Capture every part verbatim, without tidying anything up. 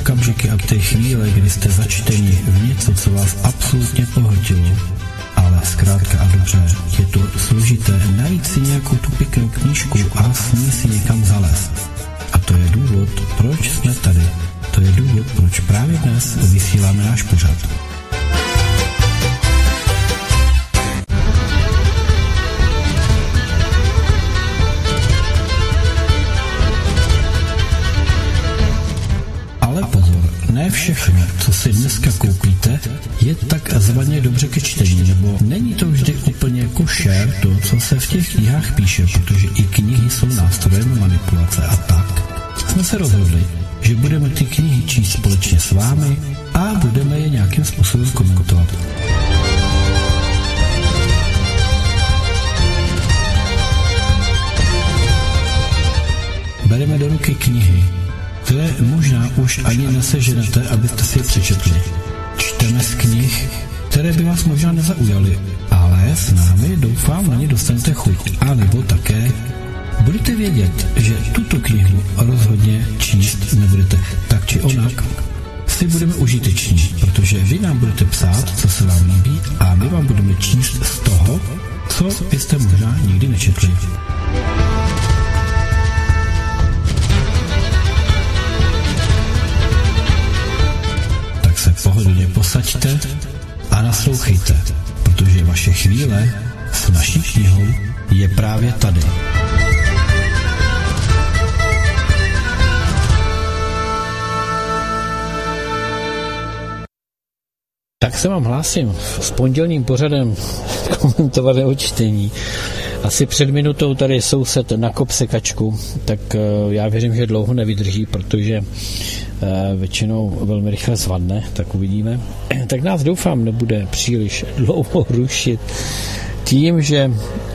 okamžiky a ty chvíle, kdy jste začteni v něco, co vás absolutně pohltilo, ale zkrátka a dobře, je to složité najít si nějakou tu pěknou knížku a s ní si někam zalézt. A to je důvod, proč jsme tady. To je důvod, proč právě dnes vysíláme náš pořad. Ale pozor, ne všechno, co si dneska koupíte, je takzvaně dobře ke čtení, nebo není to vždy úplně košer to, co se v těch knihách píše, protože i knihy jsou nástrojem manipulace a tak. Jsme se rozhodli, že budeme ty knihy číst společně s vámi a budeme je nějakým způsobem komentovat. Bereme do ruky knihy, které možná už ani neseženete, abyste si je přečetli. Čteme z knih, které by vás možná nezaujaly, ale s námi doufám na ně dostanete chuť. A nebo také budete vědět, že tuto knihu rozhodně číst nebudete. Tak či onak si budeme užiteční, protože vy nám budete psát, co se vám líbí, a my vám budeme číst z toho, co byste možná nikdy nečetli. Tak se pohodlně posaďte a naslouchejte, protože vaše chvíle s naší knihou je právě tady. Tak se vám hlásím s pondělním pořadem komentovaného čtení. Asi před minutou tady soused nakop sekačku, tak já věřím, že dlouho nevydrží, protože většinou velmi rychle zvadne, tak uvidíme. Tak nás doufám nebude příliš dlouho rušit tím, že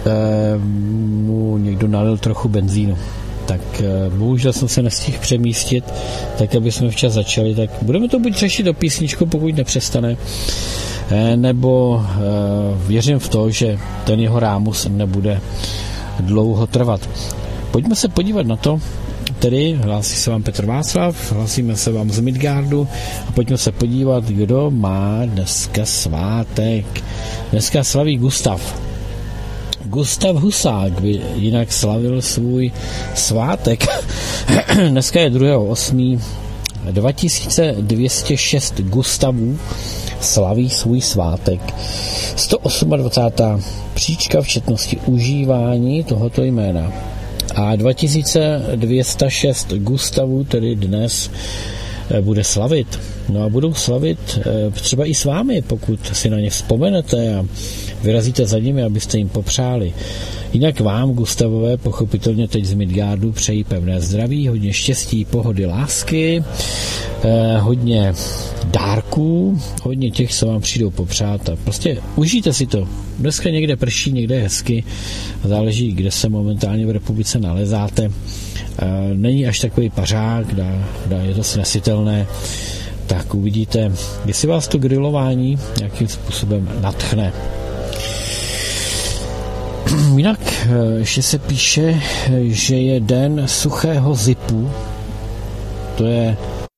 mu někdo nalil trochu benzínu. Tak bohužel jsem se nestihl přemístit, tak aby jsme včas začali, tak budeme to buď řešit do písničku, pokud nepřestane, nebo věřím v to, že ten jeho rámus nebude dlouho trvat. Pojďme se podívat na to, tedy hlásí se vám Petr Václav, hlásíme se vám z Midgardu a pojďme se podívat, kdo má dneska svátek. Dneska slaví Gustav. Gustav Husák by jinak slavil svůj svátek. Dneska je druhého osmého dva tisíce dvě stě šest Gustavů slaví svůj svátek. sto dvacátá osmá příčka v četnosti užívání tohoto jména. A dva tisíce dvě stě šest Gustavů tedy dnes bude slavit. No a budou slavit třeba i s vámi, pokud si na ně vzpomenete a vyrazíte za nimi, abyste jim popřáli. Jinak vám, Gustavové, pochopitelně teď z Midgardu přeji pevné zdraví, hodně štěstí, pohody, lásky, eh, hodně dárků, hodně těch, co vám přijdou popřát a prostě užijte si to. Dneska někde prší, někde je hezky, záleží, kde se momentálně v republice nalezáte. Eh, není až takový pařák, dá, dá, je to snesitelné, tak uvidíte, jestli vás to grilování nějakým způsobem nadchne. Jinak ještě se píše, že je den suchého zipu. To je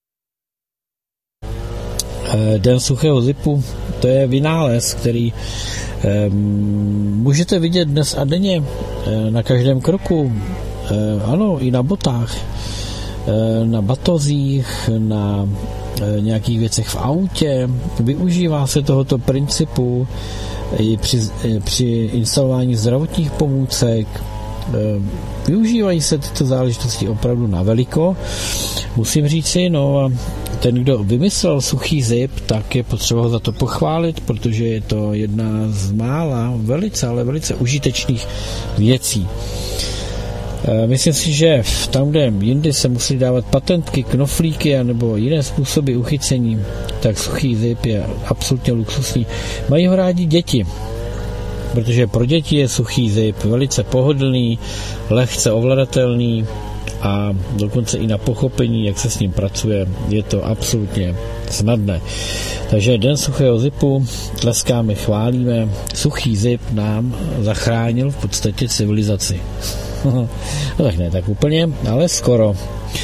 den suchého zipu, to je vynález, který um, můžete vidět dnes a denně na každém kroku. Um, ano, i na botách, um, na batozích, na um, nějakých věcech v autě. Využívá se tohoto principu i při, při instalování zdravotních pomůcek. Využívají se tyto záležitosti opravdu na veliko. Musím říci, no, ten, kdo vymyslel suchý zip, tak je potřeba ho za to pochválit, protože je to jedna z mála velice, ale velice užitečných věcí. Myslím si, že tam, kde jindy se musí dávat patentky, knoflíky nebo jiné způsoby uchycení, tak suchý zip je absolutně luxusní. Mají ho rádi děti, protože pro děti je suchý zip velice pohodlný, lehce ovladatelný a dokonce i na pochopení, jak se s ním pracuje, je to absolutně snadné. Takže den suchého zipu, tleskáme, chválíme. Suchý zip nám zachránil v podstatě civilizaci. No tak ne tak úplně, ale skoro.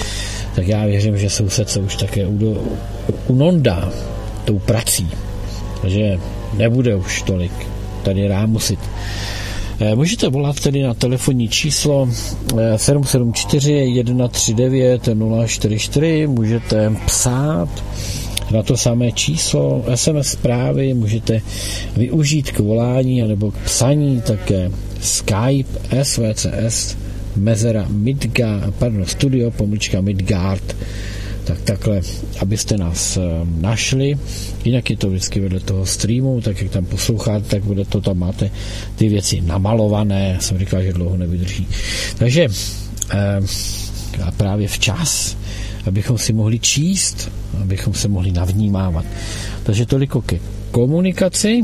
tak já věřím, že soused se už také unondá tou prací, takže nebude už tolik tady rámusit. Můžete volat tedy na telefonní číslo sedm sedm čtyři jedna tři devět nula čtyři čtyři, můžete psát na to samé číslo, es em es zprávy, můžete využít k volání anebo k psaní také Skype, S V C S, mezera Midgard, pardon, studio, pomlčka Midgard, tak takhle, abyste nás našli. Jinak je to vždycky vedle toho streamu, tak jak tam posloucháte, tak bude to, tam máte ty věci namalované, já jsem říkal, že dlouho nevydrží. Takže eh, a právě včas, abychom si mohli číst, abychom se mohli navnímávat. Takže toliko ke komunikaci.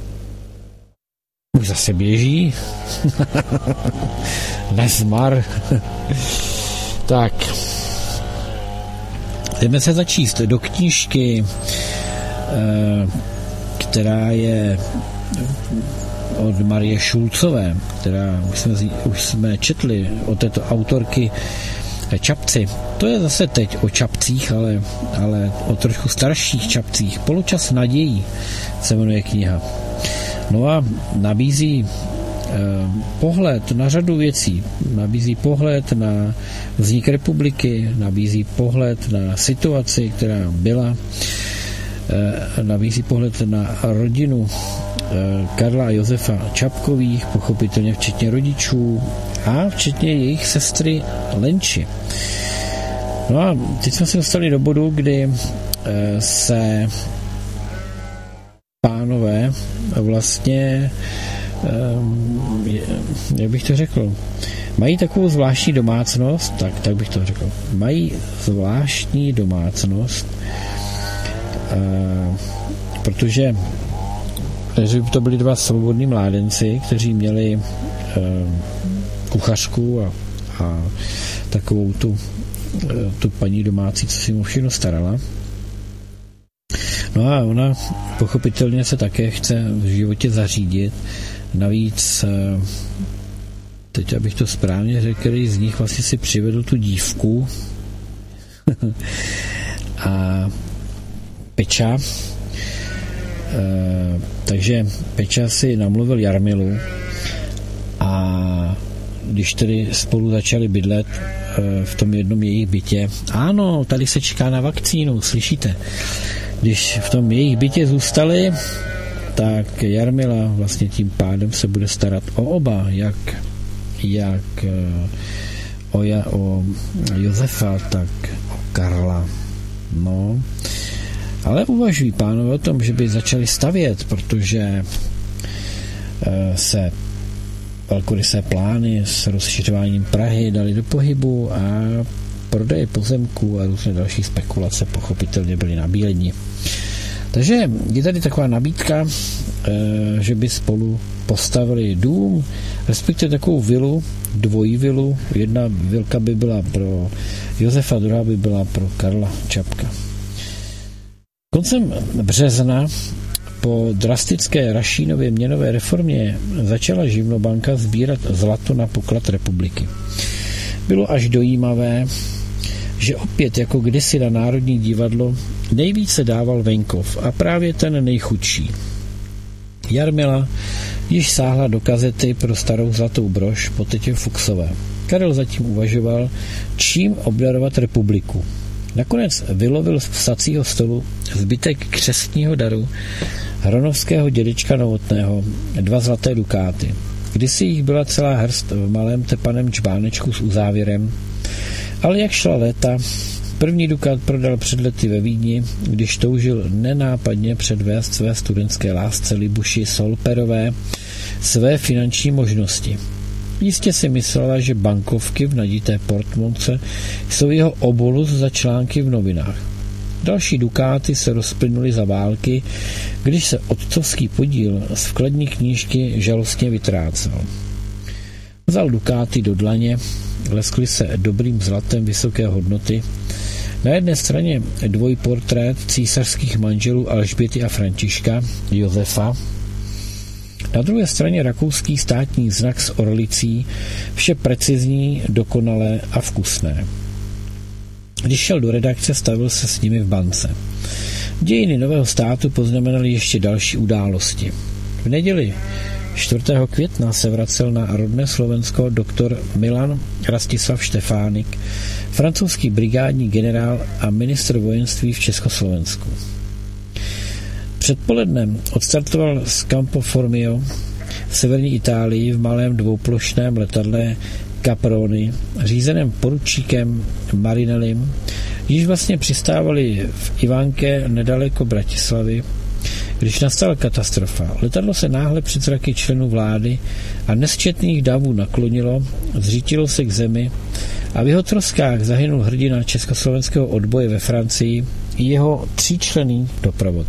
Už zase běží. Nezmar. Tak. Jdeme se začíst do knížky, která je od Marie Šulcové, která už jsme, už jsme četli od této autorky Čapci. To je zase teď o čapcích, ale, ale o trošku starších čapcích. Poločas nadějí se jmenuje kniha. No a nabízí eh, pohled na řadu věcí. Nabízí pohled na vznik republiky, nabízí pohled na situaci, která byla, eh, nabízí pohled na rodinu eh, Karla a Josefa Čapkových, pochopitelně včetně rodičů a včetně jejich sestry Lenči. No a teď jsme se dostali do bodu, kdy eh, se pánové vlastně, jak bych to řekl, mají takovou zvláštní domácnost, tak, tak bych to řekl, mají zvláštní domácnost, protože že by to byli dva svobodní mládenci, kteří měli kuchařku a, a takovou tu, tu paní domácí, co si mu všechno starala. No a ona pochopitelně se také chce v životě zařídit. Navíc, teď abych to správně řekl, který z nich vlastně si přivedl tu dívku a Peča. Takže Peča si namluvil Jarmilu a když tedy spolu začali bydlet v tom jednom jejich bytě, ano, tady se čeká na vakcínu, slyšíte? Když v tom jejich bytě zůstali, tak Jarmila vlastně tím pádem se bude starat o oba, jak, jak o, ja, o Josefa, tak o Karla. No, ale uvažují pánové o tom, že by začali stavět, protože se velkorysé plány s rozšiřováním Prahy dali do pohybu a prodeje pozemků a různé další spekulace pochopitelně byly nabíleni. Takže je tady taková nabídka, že by spolu postavili dům, respektive takovou vilu, dvojí vilu. Jedna vilka by byla pro Josefa, druhá by byla pro Karla Čapka. Koncem března po drastické Rašínově měnové reformě začala Živnobanka sbírat zlato na poklad republiky. Bylo až dojímavé, že opět jako kdysi na Národní divadlo nejvíce dával venkov a právě ten nejchudší. Jarmila již sáhla do kazety pro starou zlatou brož po tetě Fuchsové. Karel zatím uvažoval, čím obdarovat republiku. Nakonec vylovil z psacího stolu zbytek křestního daru hronovského dědečka Novotného, dva zlaté dukáty. Kdysi jich byla celá hrst v malém tepaném čbánečku s uzávěrem, ale jak šla léta, první dukát prodal před lety ve Vídni, když toužil nenápadně předvést své studentské lásce Libuši Solperové své finanční možnosti. Jistě si myslela, že bankovky v nadité portmonce jsou jeho obolus za články v novinách. Další dukáty se rozplynuly za války, když se otcovský podíl z vkladní knížky žalostně vytrácel. Vzal dukáty do dlaně, leskly se dobrým zlatem vysoké hodnoty. Na jedné straně dvojportrét císařských manželů Alžběty a Františka, Josefa, na druhé straně rakouský státní znak s orlicí, vše precizní, dokonalé a vkusné. Když šel do redakce, stavil se s nimi v bance. Dějiny nového státu poznamenaly ještě další události. V neděli čtvrtého května se vracel na rodné Slovensko doktor Milan Rastislav Štefánik, francouzský brigádní generál a ministr vojenství v Československu. Předpolednem odstartoval z Campo Formio v severní Itálii v malém dvouplošném letadle Caproni, řízeném poručíkem Marinelim, již vlastně přistávali v Ivánke nedaleko Bratislavy, když nastala katastrofa. Letadlo se náhle před zraky členů vlády a nesčetných davů naklonilo, zřítilo se k zemi a v jeho troskách zahynul hrdina československého odboje ve Francii i jeho tříčlenný doprovod.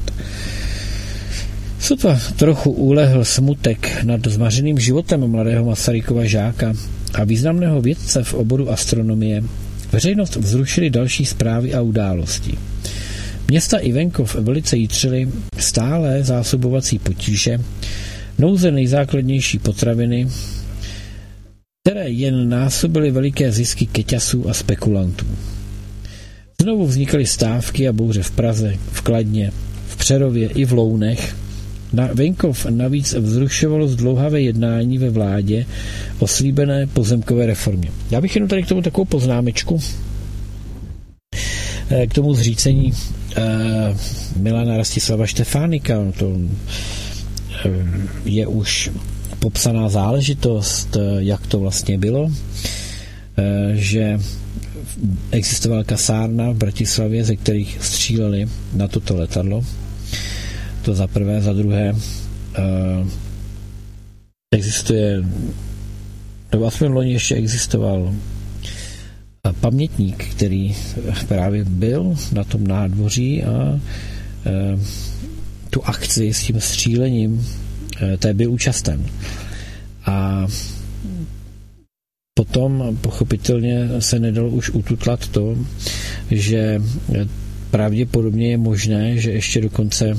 Sotva trochu ulehl smutek nad zmařeným životem mladého Masarykova žáka a významného vědce v oboru astronomie, veřejnost vzrušily další zprávy a události. Města i venkov velice jitřily stále zásobovací potíže, nouze nejzákladnější potraviny, které jen násobily veliké zisky keťasů a spekulantů. Znovu vznikaly stávky a bouře v Praze, v Kladně, v Přerově i v Lounech. Na venkov navíc vzrušovalo zdlouhavé jednání ve vládě o slíbené pozemkové reformě. Já bych jenom tady k tomu takovou poznámečku, k tomu zřícení eh, Milana Rastislava Štefánika. To eh, je už popsaná záležitost, jak to vlastně bylo, eh, že existovala kasárna v Bratislavě, ze kterých stříleli na toto letadlo. To za prvé, za druhé uh, existuje, nebo aspoň loni ještě existoval pamětník, který právě byl na tom nádvoří a uh, tu akci s tím střílením uh, té byl účasten. A potom pochopitelně se nedalo už ututlat to, že pravděpodobně je možné, že ještě dokonce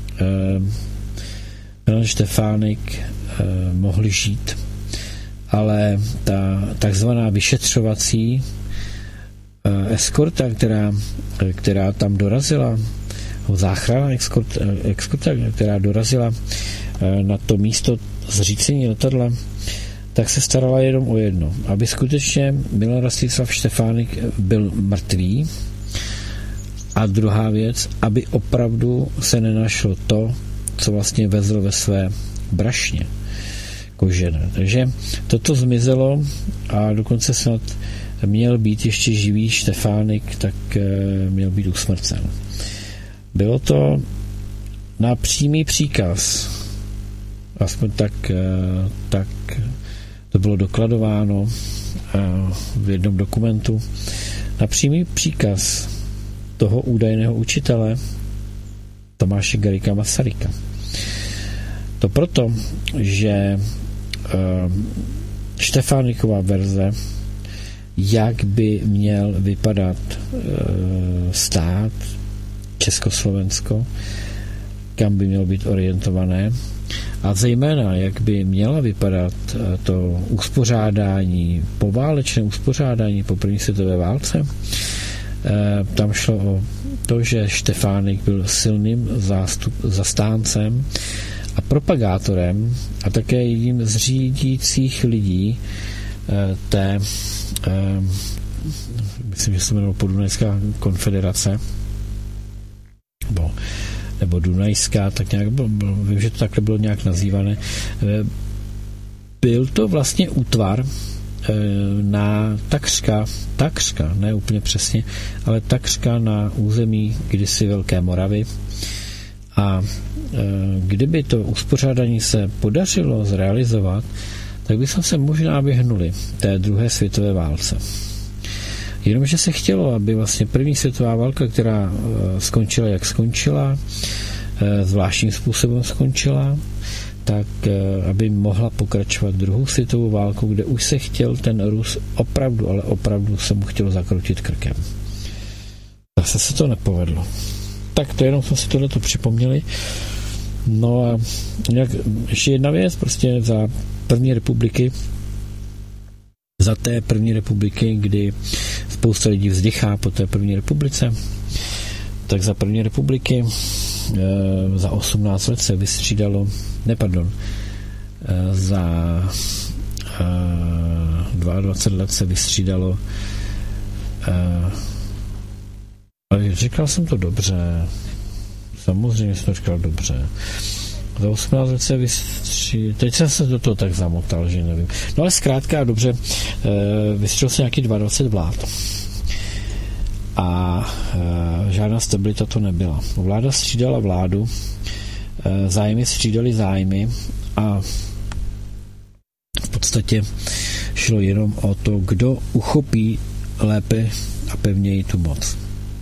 Milan Štefánik mohli žít, ale ta takzvaná vyšetřovací eskorta, která, která tam dorazila, záchrana eskorta, která dorazila na to místo zřícení letadla, tak se starala jenom o jedno, aby skutečně Milan Rastislav Štefánik byl mrtvý. A druhá věc, aby opravdu se nenašlo to, co vlastně vezl ve své brašně kožené. Takže toto zmizelo a dokonce snad měl být ještě živý Štefánik, tak měl být usmrcen. Bylo to na přímý příkaz, aspoň tak, tak to bylo dokladováno v jednom dokumentu, na přímý příkaz toho údajného učitele Tomáše Garrigua Masaryka. To proto, že uh, Štefánikova verze, jak by měl vypadat uh, stát Československo, kam by mělo být orientované a zejména, jak by měla vypadat uh, to uspořádání, poválečné uspořádání po první světové válce. Tam šlo o to, že Štefánik byl silným zástup, zastáncem a propagátorem a také jedním z řídících lidí té, myslím, že se jmenovala Podunajská konfederace, nebo, nebo Dunajská, tak nějak bylo, bylo, vím, že to takhle bylo nějak nazývané. Byl to vlastně útvar na takřka, takřka, ne úplně přesně, ale takřka na území kdysi Velké Moravy. A e, kdyby to uspořádání se podařilo zrealizovat, tak bychom se možná vyhnuli té druhé světové válce. Jenomže se chtělo, aby vlastně první světová válka, která e, skončila, jak skončila, e, zvláštním způsobem skončila, tak aby mohla pokračovat druhou světovou válkou, kde už se chtěl ten Rus opravdu, ale opravdu se mu chtělo zakroutit krkem. Zase se to nepovedlo. Tak to jenom jsme si tohleto připomněli. No a nějak, ještě jedna věc, prostě za první republiky, za té první republiky, kdy v spousta lidí vzdychá po té první republice, tak za první republiky e, za osmnáct let se vystřídalo, ne pardon, e, za e, dvacet dva let se vystřídalo, e, ale říkal jsem to dobře, samozřejmě jsem to říkal dobře, za osmnáct let se vystřídalo, teď jsem se do toho tak zamotal, že nevím, no ale zkrátka dobře, e, vystřídalo se nějaký dvacet dva vlád. A e, žádná stabilita to nebyla. Vláda střídala vládu, e, zájmy střídaly zájmy a v podstatě šlo jenom o to, kdo uchopí lépe a pevněji tu moc.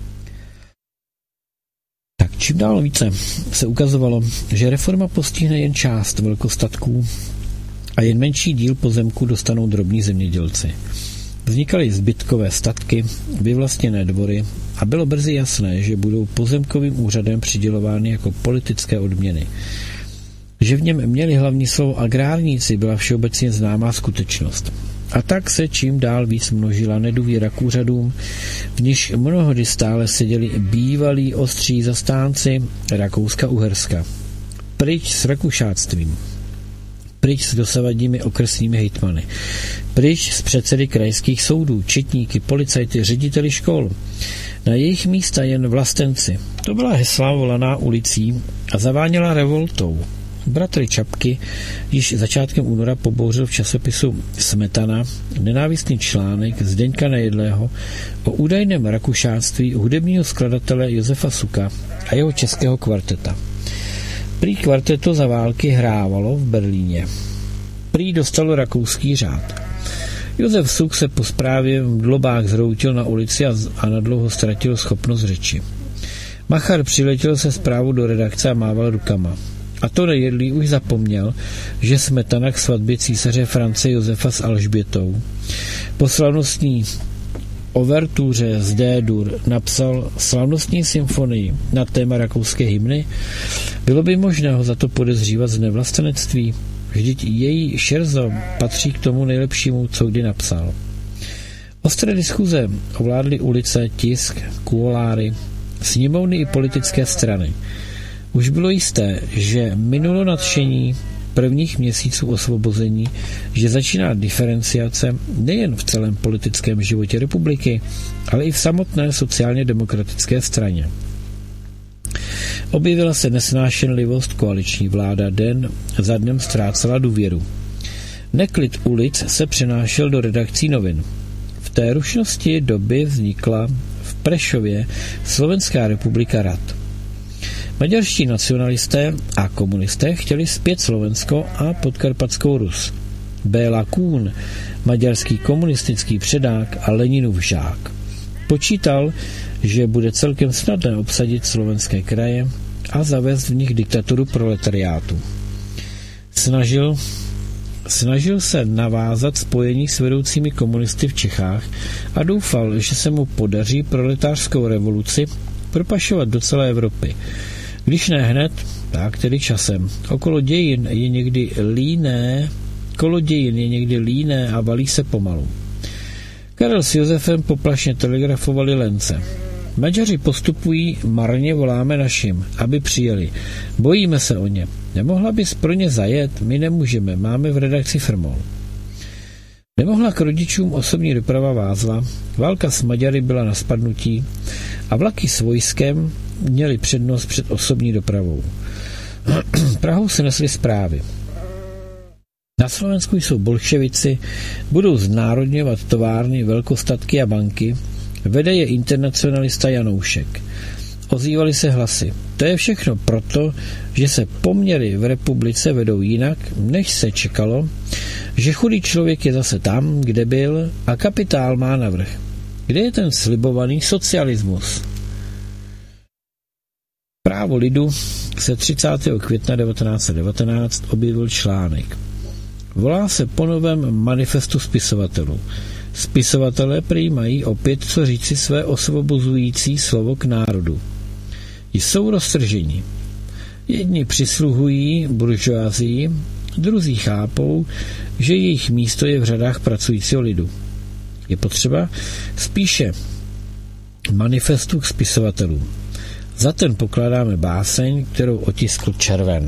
Tak čím dál více se ukazovalo, že reforma postihne jen část velkostatků a jen menší díl pozemků dostanou drobní zemědělci. Vznikaly zbytkové statky, vyvlastněné dvory a bylo brzy jasné, že budou pozemkovým úřadem přidělovány jako politické odměny. Že v něm měli hlavní slovo agrárníci, byla všeobecně známá skutečnost. A tak se čím dál víc množila nedůvěra k úřadům, v níž mnohdy stále seděli bývalí ostří zastánci Rakouska-Uherska. Pryč s rakušáctvím. Pryč s dosavadními okresními hejtmany. Pryč s předsedy krajských soudů, četníky, policajty, řediteli škol. Na jejich místa jen vlastenci. To byla hesla volaná ulicí a zaváněla revoltou. Bratry Čapky již začátkem února pobouřil v časopisu Smetana nenávistný článek Zdeňka Nejedlého o údajném rakušáctví hudebního skladatele Josefa Suka a jeho českého kvarteta. Prý kvarteto za války hrávalo v Berlíně. Prý dostalo rakouský řád. Josef Suk se po zprávě v dlobách zhroutil na ulici a, a nadlouho ztratil schopnost řeči. Machar přiletěl se zprávou do redakce a mával rukama. A to Nejedlý už zapomněl, že Smetana k svatbě císaře France Josefa s Alžbětou po slavnostní overtuře z D-dur napsal slavnostní symfonii na téma rakouské hymny. Bylo by možné ho za to podezřívat z nevlastenectví? Vždyť její šerzo patří k tomu nejlepšímu, co kdy napsal. Ostré diskuze ovládly ulice, tisk, kuoláry, sněmovny i politické strany. Už bylo jisté, že minulo nadšení prvních měsíců osvobození, že začíná diferenciace nejen v celém politickém životě republiky, ale i v samotné sociálně demokratické straně. Objevila se nesnášenlivost, koaliční vláda den za dnem ztrácela důvěru. Neklid ulic se přenášel do redakcí novin. V té rušnosti doby vznikla v Prešově Slovenská republika rad. Maďarští nacionalisté a komunisté chtěli zpět Slovensko a podkarpatskou Rus. Béla Kuhn, maďarský komunistický předák a Leninův žák, počítal, že bude celkem snadné obsadit slovenské kraje a zavést v nich diktaturu proletariátu. Snažil, snažil se navázat spojení s vedoucími komunisty v Čechách a doufal, že se mu podaří proletářskou revoluci propašovat do celé Evropy. Když ne hned, tak tedy časem. Okolo dějin je někdy líné, kolo dějin je někdy líné a valí se pomalu. Karel s Josefem poplašně telegrafovali Lence. Maďaři postupují, marně voláme našim, aby přijeli. Bojíme se o ně. Nemohla bys pro ně zajet? My nemůžeme, máme v redakci Frmol. Nemohla k rodičům osobní doprava vázla, válka s Maďary byla na spadnutí a vlaky s vojskem měly přednost před osobní dopravou. Prahou se nesly zprávy. Na Slovensku jsou bolševici, budou znárodňovat továrny, velkostatky a banky, vede je internacionalista Janoušek. Ozývaly se hlasy. To je všechno proto, že se poměry v republice vedou jinak, než se čekalo, že chudý člověk je zase tam, kde byl a kapitál má navrch. Kde je ten slibovaný socialismus? Právo lidu se třicátého května devatenáct set devatenáct objevil článek. Volá se po novém manifestu spisovatelů. Spisovatelé prý mají opět co říci své osvobozující slovo k národu. Jsou roztrženi. Jedni přisluhují buržoazii, druzí chápou, že jejich místo je v řadách pracujícího lidu. Je potřeba spíše manifestu k spisovatelům. Za ten pokládáme báseň, kterou otiskl červen.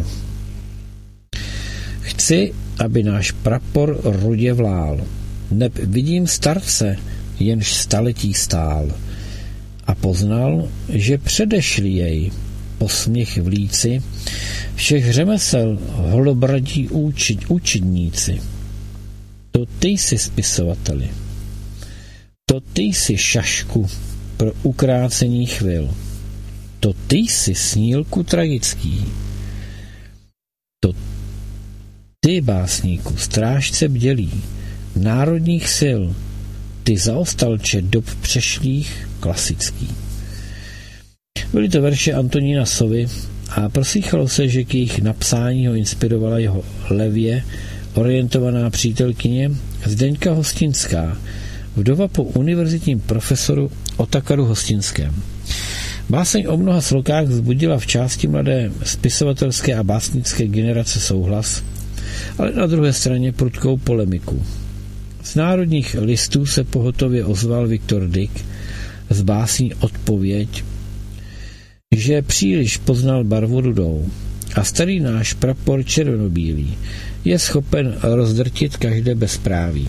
Chci, aby náš prapor rudě vlál, neb vidím starce, jenž staletí stál, a poznal, že předešli jej posměch v líci všech řemesel holobradí úči, učedníci. To ty jsi spisovateli. To ty jsi šašku pro ukrácení chvil. To ty jsi snílku tragický. To ty, básníku, strážce bdělý, národních sil, ty zaostalče dob přešlých klasický. Byly to verše Antonína Sovy a proslýchalo se, že k jejich napsání ho inspirovala jeho levě orientovaná přítelkyně Zdeňka Hostinská, vdova po univerzitním profesoru Otakaru Hostinském. Báseň o mnoha slokách vzbudila v části mladé spisovatelské a básnické generace souhlas, ale na druhé straně prudkou polemiku. Z národních listů se pohotově ozval Viktor Dyk z básní Odpověď, že příliš poznal barvu rudou a starý náš prapor červenobílý je schopen rozdrtit každé bezpráví.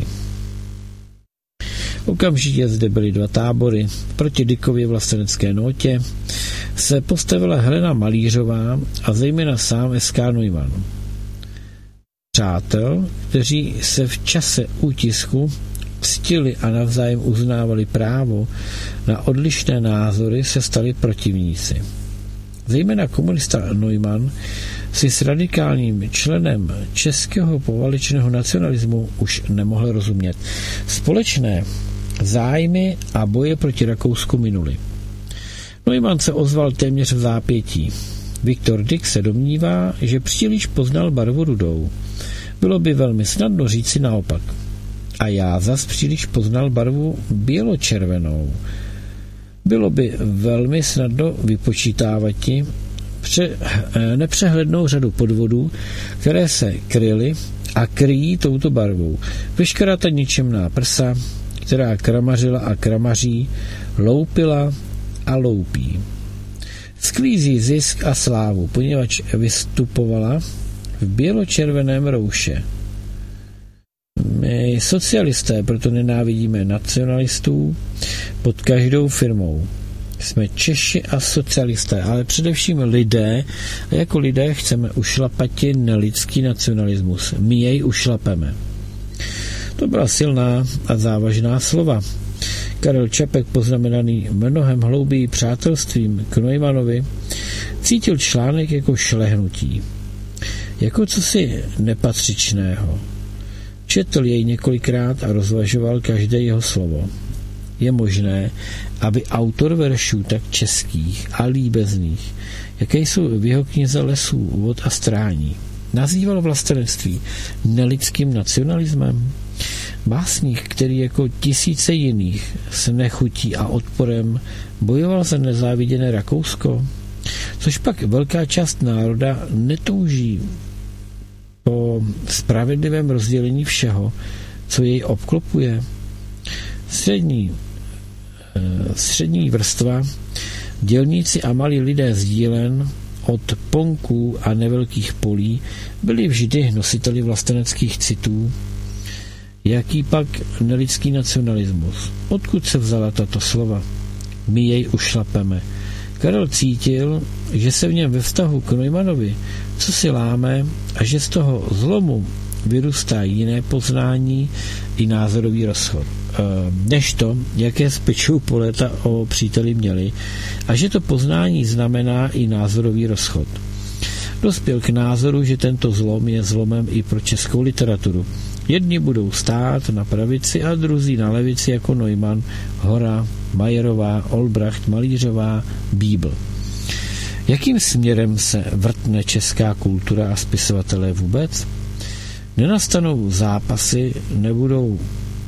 Okamžitě zde byly dva tábory. Proti Dykově vlastenecké nótě se postavila Helena Malířová a zejména sám S K Neumann. Přátel, kteří se v čase útisku ctili a navzájem uznávali právo na odlišné názory, se stali protivníci. Zejména komunista Neumann si s radikálním členem českého poválečného nacionalismu už nemohl rozumět. Společné zájmy a boje proti Rakousku minuly. Neumann se ozval téměř v zápětí. Viktor Dyk se domnívá, že příliš poznal barvu rudou. Bylo by velmi snadno říci naopak. A já zas příliš poznal barvu běločervenou. Bylo by velmi snadno vypočítávati pře, nepřehlednou řadu podvodů, které se kryly a kryjí touto barvou. Veškerá ta ničemná prsa, která kramařila a kramaří, loupila a loupí. Sklízí zisk a slávu, poněvadž vystupovala v běločerveném rouše. My socialisté proto nenávidíme nacionalistů pod každou firmou. Jsme Češi a socialisté, ale především lidé a jako lidé chceme ušlapati nelidský nacionalismus. My jej ušlapeme. To byla silná a závažná slova. Karel Čapek, poznamenaný mnohem hlouběji přátelstvím k Neumannovi, cítil článek jako šlehnutí, jako cosi nepatřičného. Četl jej několikrát a rozvažoval každé jeho slovo. Je možné, aby autor veršů tak českých a líbezných, jaké jsou v jeho knize Lesů, vod a strání, nazýval vlastenectví nelidským nacionalismem? Básník, který jako tisíce jiných s nechutí a odporem bojoval za nezáviděné Rakousko, což pak velká část národa netouží po spravedlivém rozdělení všeho, co jej obklopuje. Střední, střední vrstva, dělníci a malí lidé z dílen, od ponků a nevelkých polí, byli vždy nositeli vlasteneckých citů. Jaký pak nelidský nacionalismus? Odkud se vzala tato slova? My jej ušlapeme. Karel cítil, že se v něm ve vztahu k Neumannovi co si láme a že z toho zlomu vyrůstá jiné poznání i názorový rozchod. Než to, jaké z Pečů po léta o příteli měli, a že to poznání znamená i názorový rozchod. Dospěl k názoru, že tento zlom je zlomem i pro českou literaturu. Jedni budou stát na pravici a druzí na levici jako Neumann, Hora, Majerová, Olbracht, Malířová, Bíbl. Jakým směrem se vrtne česká kultura a spisovatelé vůbec? Nenastanou zápasy, nebudou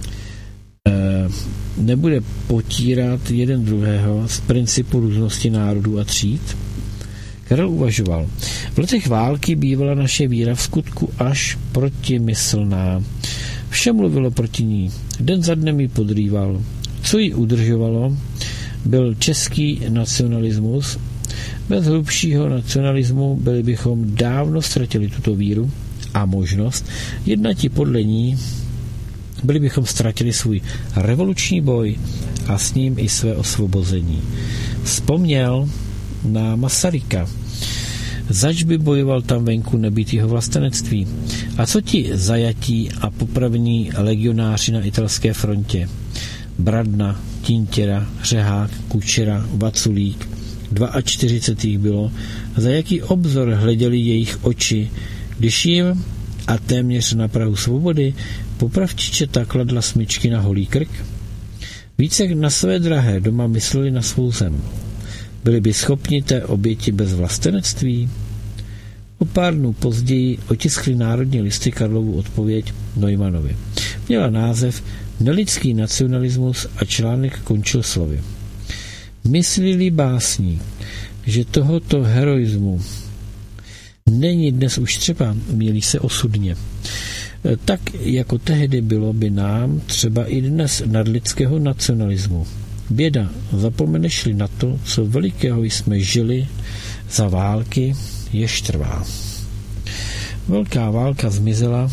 eh, nebude potírat jeden druhého z principu různosti národů a tříd? Karel uvažoval. V letech války bývala naše víra v skutku až protimyslná. Vše mluvilo proti ní. Den za dnem ji podrýval. Co ji udržovalo, byl český nacionalismus. Bez hlubšího nacionalismu byli bychom dávno ztratili tuto víru a možnost jednati podle ní, byli bychom ztratili svůj revoluční boj a s ním i své osvobození. Vzpomněl na Masaryka. Zač by bojoval tam venku nebýt jeho vlastenectví? A co ti zajatí a popravení legionáři na italské frontě? Bradna, Tintěra, Řehák, Kučera, Vaculík, čtyřicet dva jich bylo, za jaký obzor hleděli jejich oči, když jim a téměř na prahu svobody popravčičeta kladla smyčky na holý krk? Více na své drahé doma mysleli na svou zem. Byli by schopni té oběti bez vlastenectví? O pár dnů později otiskli Národní listy Karlovu odpověď Neumannovi. Měla název Nelidský nacionalismus a článek končil slovy. Myslili básník, že tohoto heroismu není dnes už třeba, mýlí se osudně. Tak jako tehdy bylo by nám třeba i dnes nadlidského nacionalismu. Běda, zapomeneš-li na to, co velikého jsme žili za války, jež trvá. Velká válka zmizela,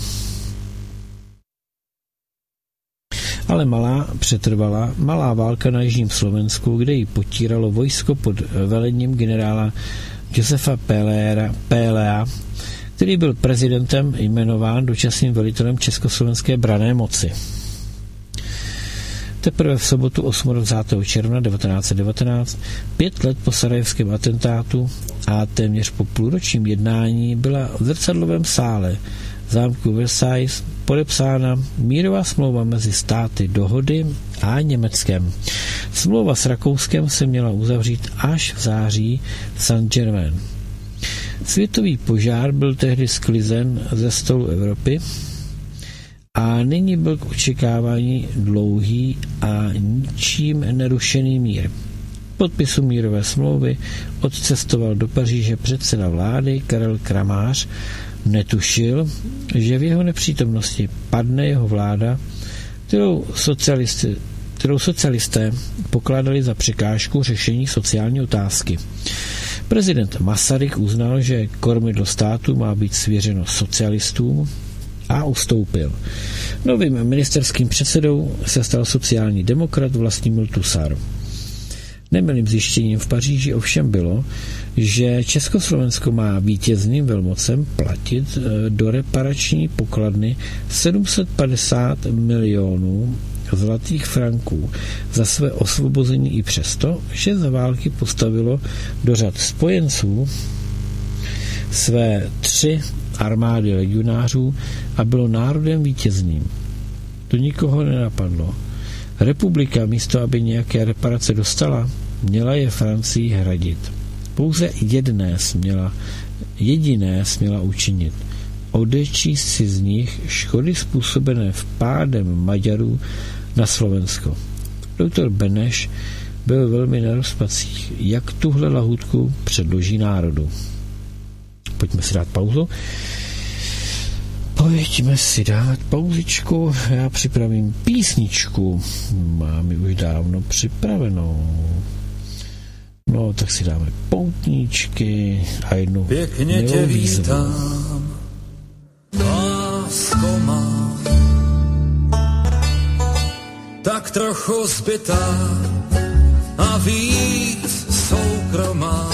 ale malá přetrvala. Malá válka na jižním Slovensku, kde ji potíralo vojsko pod velením generála Josefa Pélea, který byl prezidentem jmenován dočasným velitelem československé branné moci. Teprve v sobotu dvacátého osmého června devatenáct set devatenáct, pět let po sarajevském atentátu a téměř po půlročním jednání, byla v zrcadlovém sále zámku Versailles podepsána mírová smlouva mezi státy dohody a Německem. Smlouva s Rakouskem se měla uzavřít až v září v Saint-Germain. Světový požár byl tehdy sklizen ze stolu Evropy a nyní byl k očekávání dlouhý a ničím nerušený mír. Podpisu mírové smlouvy odcestoval do Paříže předseda vlády Karel Kramář. Netušil, že v jeho nepřítomnosti padne jeho vláda, kterou socialisty, kterou socialisté pokládali za překážku řešení sociální otázky. Prezident Masaryk uznal, že kormidlo státu má být svěřeno socialistům a ustoupil. Novým ministerským předsedou se stal sociální demokrat Vlastimil Tusar. Nemilým zjištěním v Paříži ovšem bylo, že Československo má vítězným velmocem platit do reparační pokladny sedm set padesát milionů zlatých franků za své osvobození i přesto, že za války postavilo do řad spojenců své tři armády legionářů a bylo národem vítězným. To nikoho nenapadlo. Republika místo, aby nějaké reparace dostala, měla je Francii hradit. Pouze jedné směla, jediné směla učinit. Odečíst si z nich škody způsobené vpádem Maďarů na Slovensko. Doktor Beneš byl velmi na rozpacích, jak tuhle lahůdku předloží národu. Pojďme si dát pauzu. Pojďme si dát pauzičku. Já připravím písničku. Mám ji už dávno připravenou. No, tak si dáme poutníčky a jednu pěkně tě vítám, lásko má, tak trochu zbytá a víc soukromá.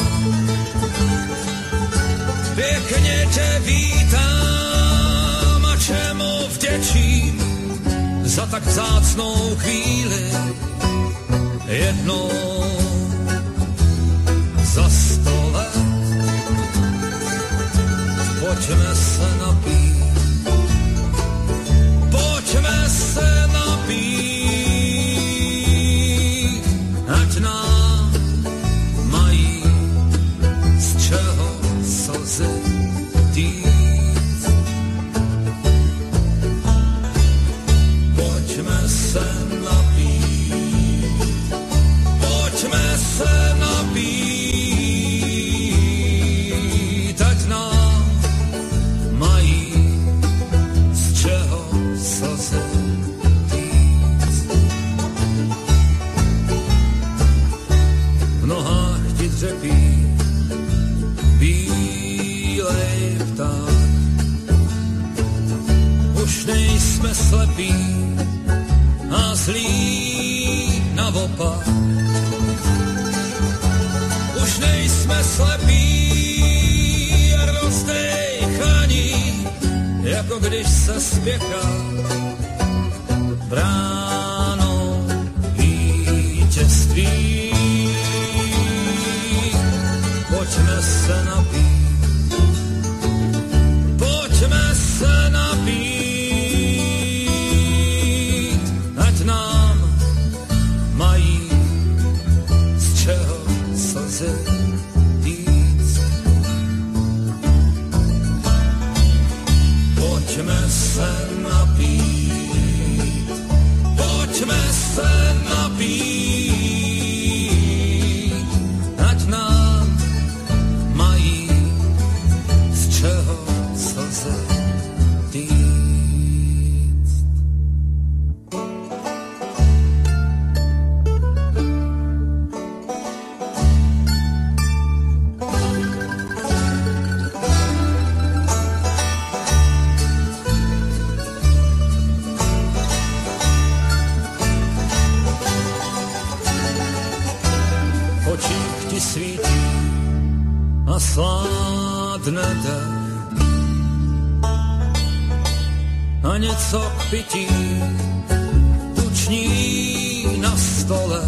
Pěkně tě vítám a čemu vděčím za tak vzácnou chvíli jednou za sto let. Pojďme se napít, pojďme se napít, ať nám mají z čeho slzy týct. Pojďme se napít, pojďme se napít, ať nám mají trpí a zlí naopak. Už nejsme slepí a rozdejchaní, jako když se spěchá bránou vítězství. Pojďme se napít, pojďme se napít, ať nám mají z čeho slzy víc. Pojďme se napít, pojďme se napít, ať nám mají z čeho slzy víc. Očích ti svítí a sládne dech a něco k pití tuční na stole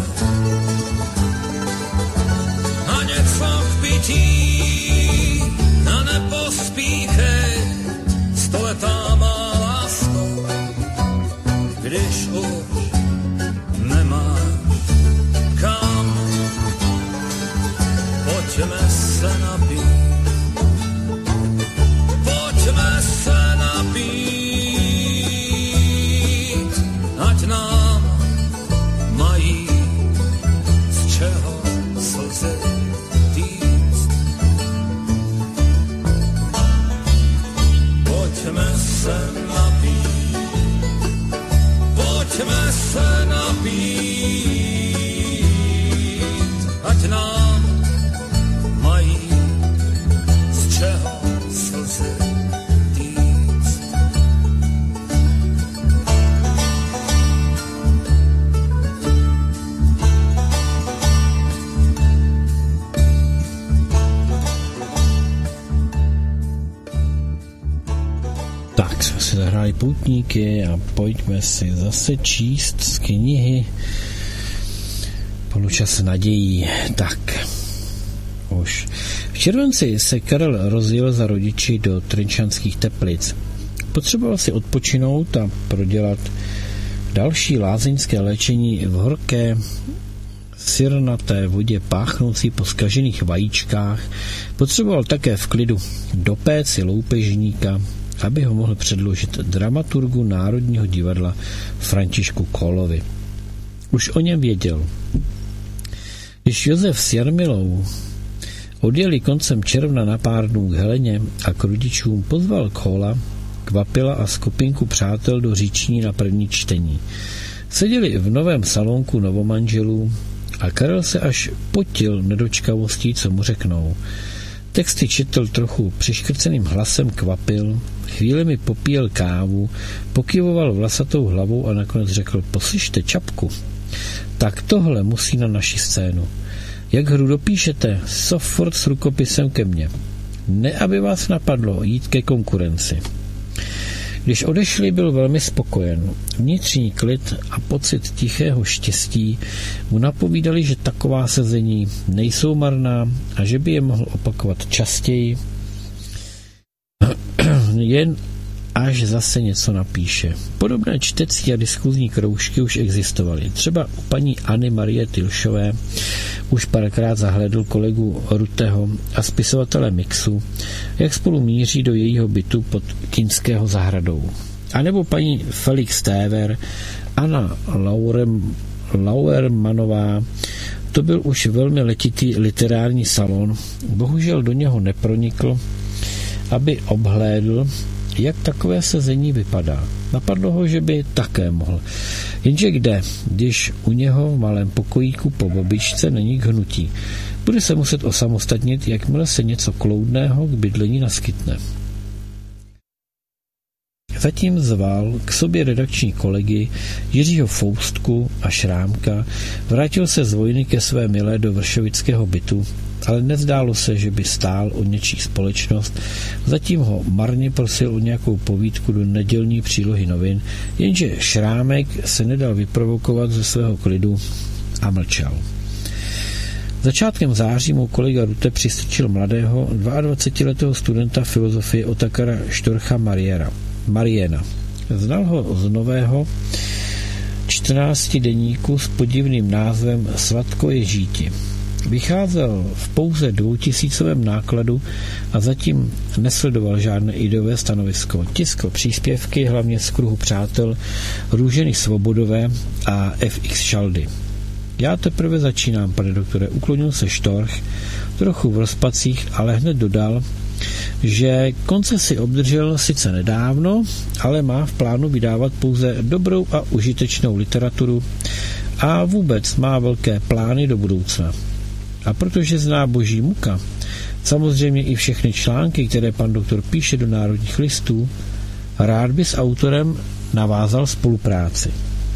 a něco k pití a nepospíchej stoletá má lásko, když už nemáš kam. Pojďme se napít, pojďme se napít, ať nám mají z čeho slzy týct. Pojďme se napít, pojďme se napít, ať nám mají z čeho slzy týct. Tak jsme si zahráli Poutníky a pojďme si zase číst z knihy Poločas nadějí. Tak, už. V červenci se Karel rozjel za rodiči do Trenčanských Teplic. Potřeboval si odpočinout a prodělat další lázeňské léčení v horké, sirnaté vodě páchnoucí po zkažených vajíčkách. Potřeboval také v klidu dopéci loupežníka, aby ho mohl předložit dramaturgu Národního divadla Františku Kolovi. Už o něm věděl. Když Josef s Jarmilou odjeli koncem června na pár dnů k Heleně a k rodičům, pozval Kola, Kvapila a skupinku přátel do Říční na první čtení. Seděli v novém salonku novomanželů a Karel se až potil nedočkavostí, co mu řeknou. Texty četl trochu přiškrceným hlasem Kvapil, chvíli mi popíjel kávu, pokyvoval vlasatou hlavou a nakonec řekl: poslyšte, Čapku, tak tohle musí na naši scénu. Jak hru dopíšete, sofort s rukopisem ke mně. Ne, aby vás napadlo jít ke konkurenci. Když odešli, byl velmi spokojen. Vnitřní klid a pocit tichého štěstí mu napovídali, že taková sezení nejsou marná a že by je mohl opakovat častěji, jen až zase něco napíše. Podobné čtecí a diskuzní kroužky už existovaly. Třeba u paní Anny Marie Tilšové už párkrát zahlédl kolegu Ruteho a spisovatele Mixu, jak spolu míří do jejího bytu pod Kinského zahradou. A nebo paní Felix Téver, Anna Laurem, Lauermanová, to byl už velmi letitý literární salon, bohužel do něho nepronikl, aby obhlédl, jak takové sezení vypadá. Napadlo ho, že by také mohl. Jenže kde, když u něho v malém pokojíku po babičce není k hnutí. Bude se muset osamostatnit, jakmile se něco kloudného k bydlení naskytne. Zatím zval k sobě redakční kolegy Jiřího Foustku a Šrámka, vrátil se z vojny ke své milé do vršovického bytu, ale nezdálo se, že by stál o něčí společnost. Zatím ho marně prosil o nějakou povídku do nedělní přílohy novin, jenže Šrámek se nedal vyprovokovat ze svého klidu a mlčal. Začátkem září mu kolega Rute přistrčil mladého dvaadvacetiletého studenta filozofie Otakara Štorcha Mariera, Mariena. Znal ho z nového čtrnáctidenníku s podivným názvem Svatko je žíti. Vycházel v pouze dvoutisícovém nákladu a zatím nesledoval žádné ideové stanovisko. Tiskl příspěvky hlavně z kruhu přátel Růženy Svobodové a F X Šaldy. Já teprve začínám, pane doktore, uklonil se Štorch, trochu v rozpacích, ale hned dodal, že koncesi obdržel sice nedávno, ale má v plánu vydávat pouze dobrou a užitečnou literaturu a vůbec má velké plány do budoucna. A protože zná boží muka, samozřejmě i všechny články, které pan doktor píše do Národních listů, rád by s autorem navázal spolupráci.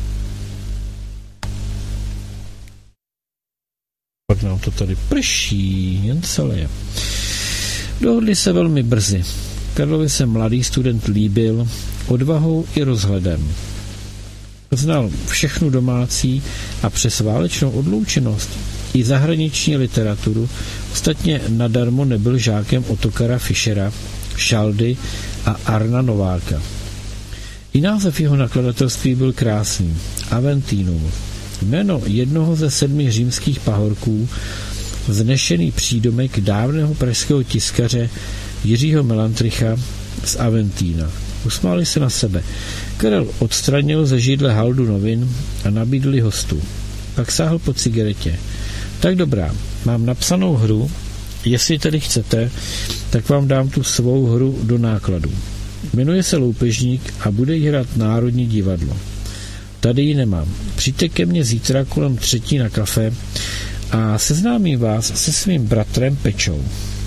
Pak nám to tady prší, jen celé. Dohodli se velmi brzy. Karlovi se mladý student líbil odvahou i rozhledem. Znal všechnu domácí a přes válečnou odloučenost i zahraniční literaturu, ostatně nadarmo nebyl žákem Otokara Fischera, Šaldy a Arna Nováka. I název jeho nakladatelství byl krásný, Aventinum. Jméno jednoho ze sedmi římských pahorků, vznešený přídomek dávného pražského tiskaře Jiřího Melantricha z Aventína. Usmáli se na sebe. Karel odstranil ze židle haldu novin a nabídli hostu. Pak sáhl po cigaretě. Tak dobrá, mám napsanou hru, jestli tedy chcete, tak vám dám tu svou hru do nákladu. Jmenuje se Loupežník a bude jí hrát Národní divadlo. Tady ji nemám. Přijďte ke mně zítra kolem třetí na kafe a seznámím vás se svým bratrem Pečou.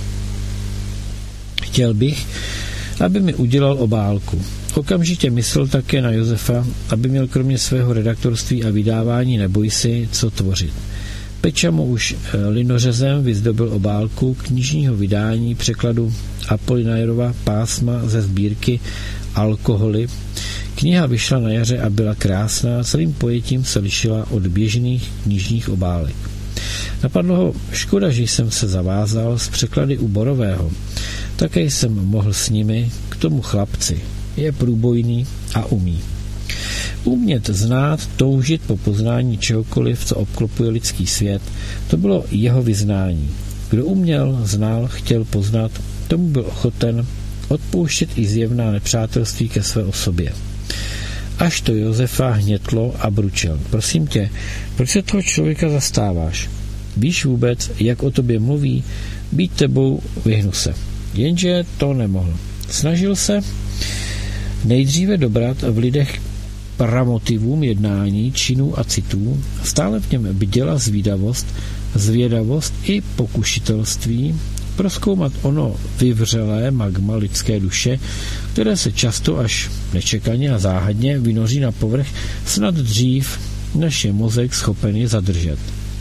Chtěl bych, aby mi udělal obálku. Okamžitě myslel také na Josefa, aby měl kromě svého redaktorství a vydávání neboj si, co tvořit. Peča mu už linořezem vyzdobil obálku knižního vydání překladu Apollinajerova pásma ze sbírky Alkoholy. Kniha vyšla na jaře a byla krásná, celým pojetím se lišila od běžných knižních obálek. Napadlo ho, škoda, že jsem se zavázal s překlady u Borového. Také jsem mohl s nimi k tomu chlapci. Je průbojný a umí. Umět znát, toužit po poznání čehokoliv, co obklopuje lidský svět, to bylo jeho vyznání. Kdo uměl, znal, chtěl poznat, tomu byl ochoten odpouštět i zjevná nepřátelství ke své osobě. Až to Josefa hnětlo a bručel. Prosím tě, proč se toho člověka zastáváš? Víš vůbec, jak o tobě mluví? Být tebou, vyhnu se. Jenže to nemohl. Snažil se nejdříve dobrat v lidech pramotivům jednání, činů a citů, stále v něm bděla zvídavost, zvědavost i pokušitelství, prozkoumat ono vyvřelé magma lidské duše, které se často až nečekaně a záhadně vynoří na povrch snad dřív, než je mozek schopen je zadržet.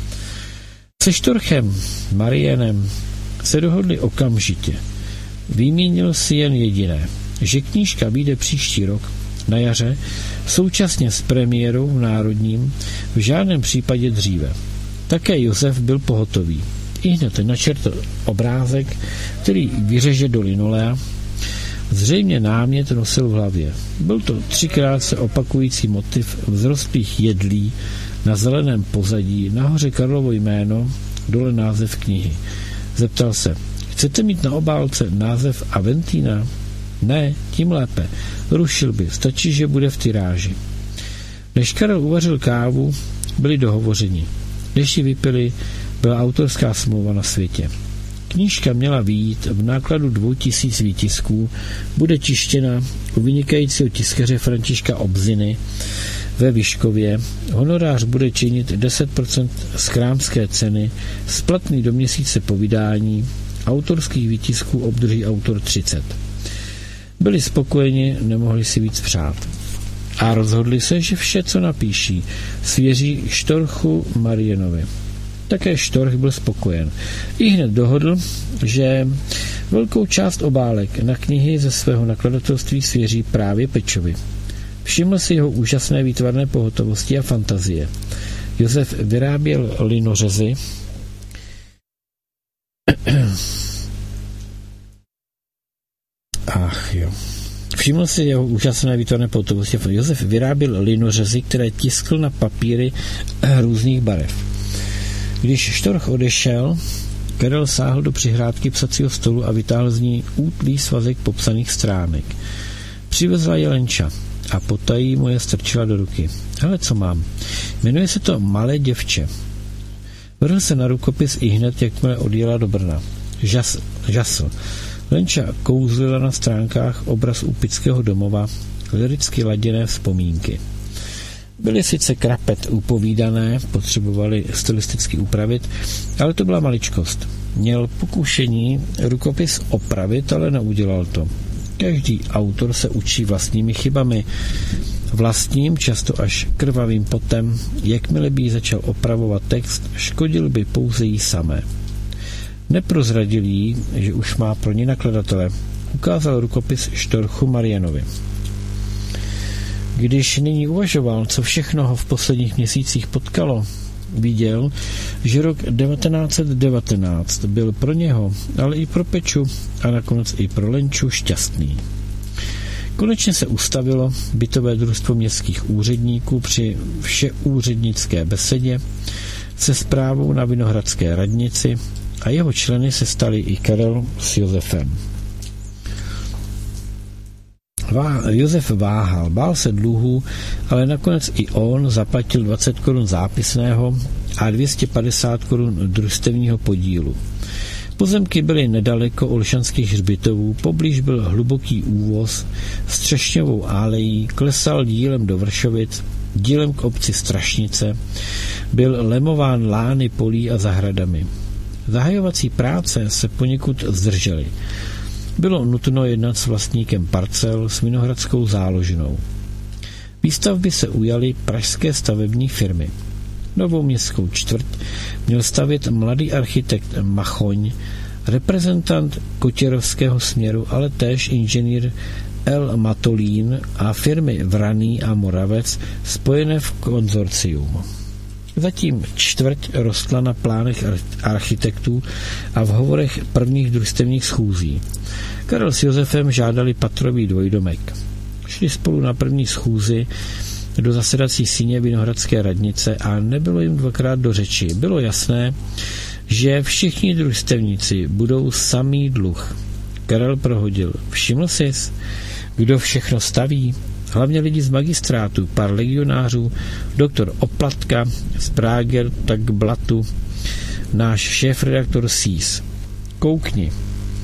Se Štorchem Marienem se dohodli okamžitě. Vymínil si jen jediné, že knížka vyjde příští rok na jaře, současně s premiérou v Národním, v žádném případě dříve. Také Josef byl pohotový. Ihned načrtl obrázek, který vyřeže do linolea. Zřejmě námět nosil v hlavě. Byl to třikrát se opakující motiv vzrostlých jedlí na zeleném pozadí, nahoře Karlovo jméno, dole název knihy. Zeptal se, chcete mít na obálce název Aventína? Ne, tím lépe. Rušil by, stačí, že bude v tiráži. Než Karel uvařil kávu, byli dohovořeni. Než ji vypili, byla autorská smlouva na světě. Knížka měla vyjít v nákladu dvou tisíc výtisků, bude tištěna u vynikajícího tiskaře Františka Obziny ve Vyškově. Honorář bude činit deset procent z krámské ceny, splatný do měsíce po vydání, autorských výtisků obdrží autor třicet. Byli spokojeni, nemohli si víc přát. A rozhodli se, že vše, co napíší, svěří Štorchu Marienovi. Také Štorch byl spokojen. I hned dohodl, že velkou část obálek na knihy ze svého nakladatelství svěří právě Pečovi. Všiml si jeho úžasné výtvarné pohotovosti a fantazie. Josef vyráběl linořezy, Ach jo. Všiml si jeho úžasné výtvarné pohotovosti. Josef vyráběl linořezy, které tiskl na papíry různých barev. Když Štorch odešel, Karel sáhl do přihrádky psacího stolu a vytáhl z ní útlý svazek popsaných stránek. Přivezla je Lenča a potají mu je strčila do ruky. Hele, co mám? Jmenuje se to Malé děvče. Vrhl se na rukopis i hned, jakmile odjela do Brna. Žas, žasl. Lenča kouzlila na stránkách obraz Úpického domova, liricky laděné vzpomínky. Byly sice krapet upovídané, potřebovali stylisticky upravit, ale to byla maličkost. Měl pokušení rukopis opravit, ale neudělal to. Každý autor se učí vlastními chybami. Vlastním, často až krvavým potem, jakmile by jí začal opravovat text, škodil by pouze jí samé. Neprozradil jí, že už má pro ní nakladatele. Ukázal rukopis Štorchu Marienovi. Když nyní uvažoval, co všechno ho v posledních měsících potkalo, viděl, že rok devatenáct set devatenáct byl pro něho, ale i pro Peču a nakonec i pro Lenču šťastný. Konečně se ustavilo bytové družstvo městských úředníků při všeúřednické besedě se správou na Vinohradské radnici a jeho členy se stali i Karel s Josefem. Vá, Josef váhal, bál se dluhů, ale nakonec i on zaplatil dvacet korun zápisného a dvě stě padesát korun družstevního podílu. Pozemky byly nedaleko Olšanských hřbitovů, poblíž byl hluboký úvoz s třešňovou álejí, klesal dílem do Vršovic, dílem k obci Strašnice, byl lemován lány polí a zahradami. Zahajovací práce se poněkud zdržely. Bylo nutno jednat s vlastníkem parcel s vinohradskou záložnou. Výstavby se ujaly pražské stavební firmy. Novou městskou čtvrť měl stavět mladý architekt Machoň, reprezentant kotěrovského směru, ale též inženýr L. Matolín a firmy Vraný a Moravec spojené v konzorcium. Zatím čtvrť rostla na plánech architektů a v hovorech prvních družstevních schůzí. Karel s Josefem žádali patrový dvojdomek. Šli spolu na první schůzi do zasedací síně Vinohradské radnice a nebylo jim dvakrát do řeči. Bylo jasné, že všichni družstevníci budou samý dluh. Karel prohodil. Všiml sis, kdo všechno staví? Hlavně lidi z magistrátu, pár legionářů, doktor Oplatka z Prager Takblatu, náš šéfredaktor Sís. Koukni.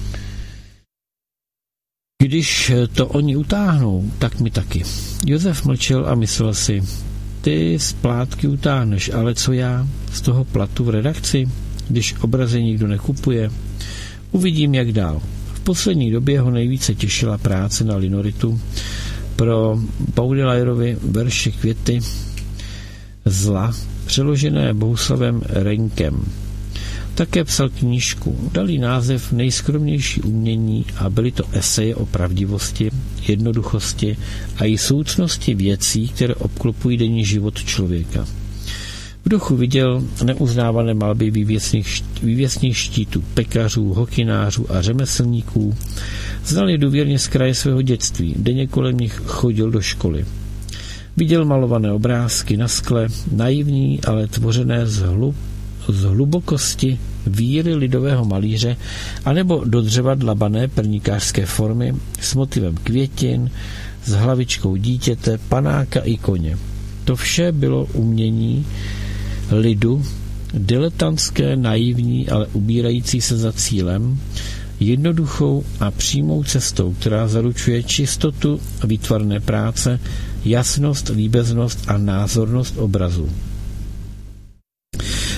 Když to oni utáhnou, tak mi taky. Josef mlčel a myslel si, ty splátky utáhneš, ale co já z toho platu v redakci, když obrazy nikdo nekupuje? Uvidím, jak dál. V poslední době ho nejvíce těšila práce na linoritu pro Baudelaire verše Květy zla, přeložené Bohuslavem Renkem. Také psal knížku, dal jí název Nejskromnější umění a byly to eseje o pravdivosti, jednoduchosti a i soucnosti věcí, které obklopují denní život člověka. V duchu viděl neuznávané malby vývěsných, vývěsných štítů pekařů, hokinářů a řemeslníků. Znal je důvěrně z kraje svého dětství, denně kolem nich chodil do školy. Viděl malované obrázky na skle, naivní, ale tvořené z, hlub, z hlubokosti víry lidového malíře, anebo do dřeva dlabané perníkářské formy s motivem květin, s hlavičkou dítěte, panáka i koně. To vše bylo umění lidu, diletantské, naivní, ale ubírající se za cílem, jednoduchou a přímou cestou, která zaručuje čistotu výtvarné práce, jasnost, líbeznost a názornost obrazu.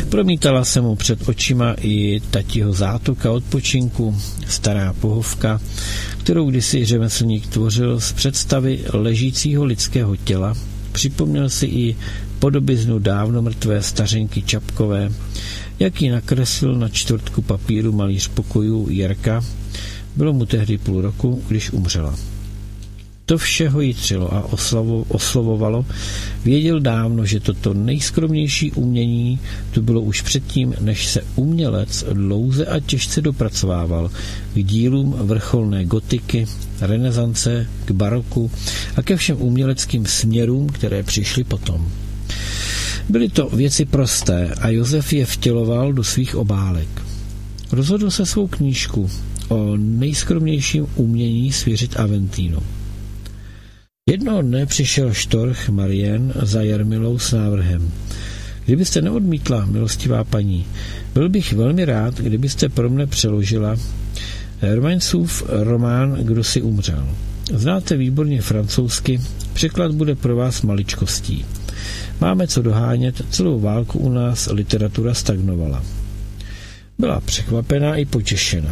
Promítala se mu před očima i tatiho zátoka odpočinku, stará pohovka, kterou kdysi řemeslník tvořil z představy ležícího lidského těla. Připomněl si i podobiznu dávno mrtvé stařenky Čapkové, jak ji nakreslil na čtvrtku papíru malíř pokojů Jirka. Bylo mu tehdy půl roku, když umřela. To vše ho jitřilo a oslavo, oslovovalo. Věděl dávno, že toto nejskromnější umění tu bylo už předtím, než se umělec dlouze a těžce dopracovával k dílům vrcholné gotiky, renesance, k baroku a ke všem uměleckým směrům, které přišly potom. Byly to věci prosté a Josef je vtěloval do svých obálek. Rozhodl se svou knížku o nejskromnějším umění svěřit Aventínu. Jednoho dne přišel štorch Marien za Jarmilou s návrhem. Kdybyste neodmítla, milostivá paní, byl bych velmi rád, kdybyste pro mne přeložila Hermansův román Kdo si umřel. Znáte výborně francouzsky, překlad bude pro vás maličkostí. Máme co dohánět, celou válku u nás literatura stagnovala. Byla překvapená i potěšena.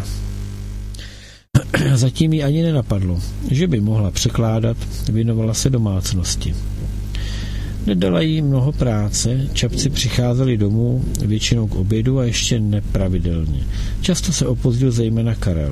Zatím jí ani nenapadlo, že by mohla překládat, věnovala se domácnosti. Nedala jí mnoho práce, Čapci přicházeli domů většinou k obědu a ještě nepravidelně. Často se opozdil zejména Karel.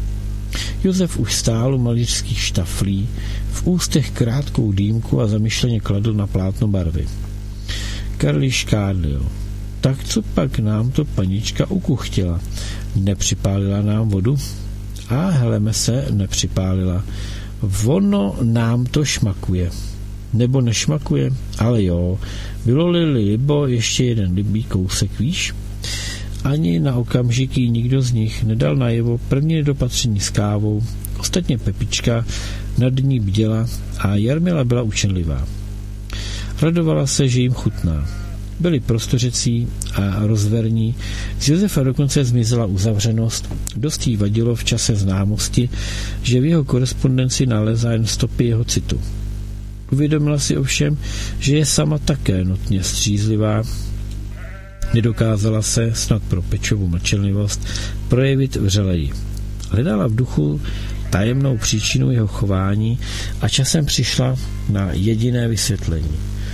Josef už stál u malířských štaflí, v ústech krátkou dýmku a zamyšleně kladl na plátno barvy. Karel jí škádlil. Tak co pak nám to panička ukuchtila? Nepřipálila nám vodu? A Heleme se nepřipálila. Ono nám to šmakuje. Nebo nešmakuje? Ale jo, bylo-li libo ještě jeden libý kousek, víš? Ani na okamžik jí nikdo z nich nedal najevo první nedopatření s kávou. Ostatně Pepička nad ní bděla a Jarmila byla učenlivá. Radovala se, že jim chutná. Byli prostořecí a rozverní. Z Josefa dokonce zmizela uzavřenost. Dost jí vadilo v čase známosti, že v jeho korespondenci nalezá jen stopy jeho citu. Uvědomila si ovšem, že je sama také nutně střízlivá. Nedokázala se, snad pro Pečovu mlčenlivost, projevit vřeleji. Hledala v duchu tajemnou příčinu jeho chování a časem přišla na jediné vysvětlení.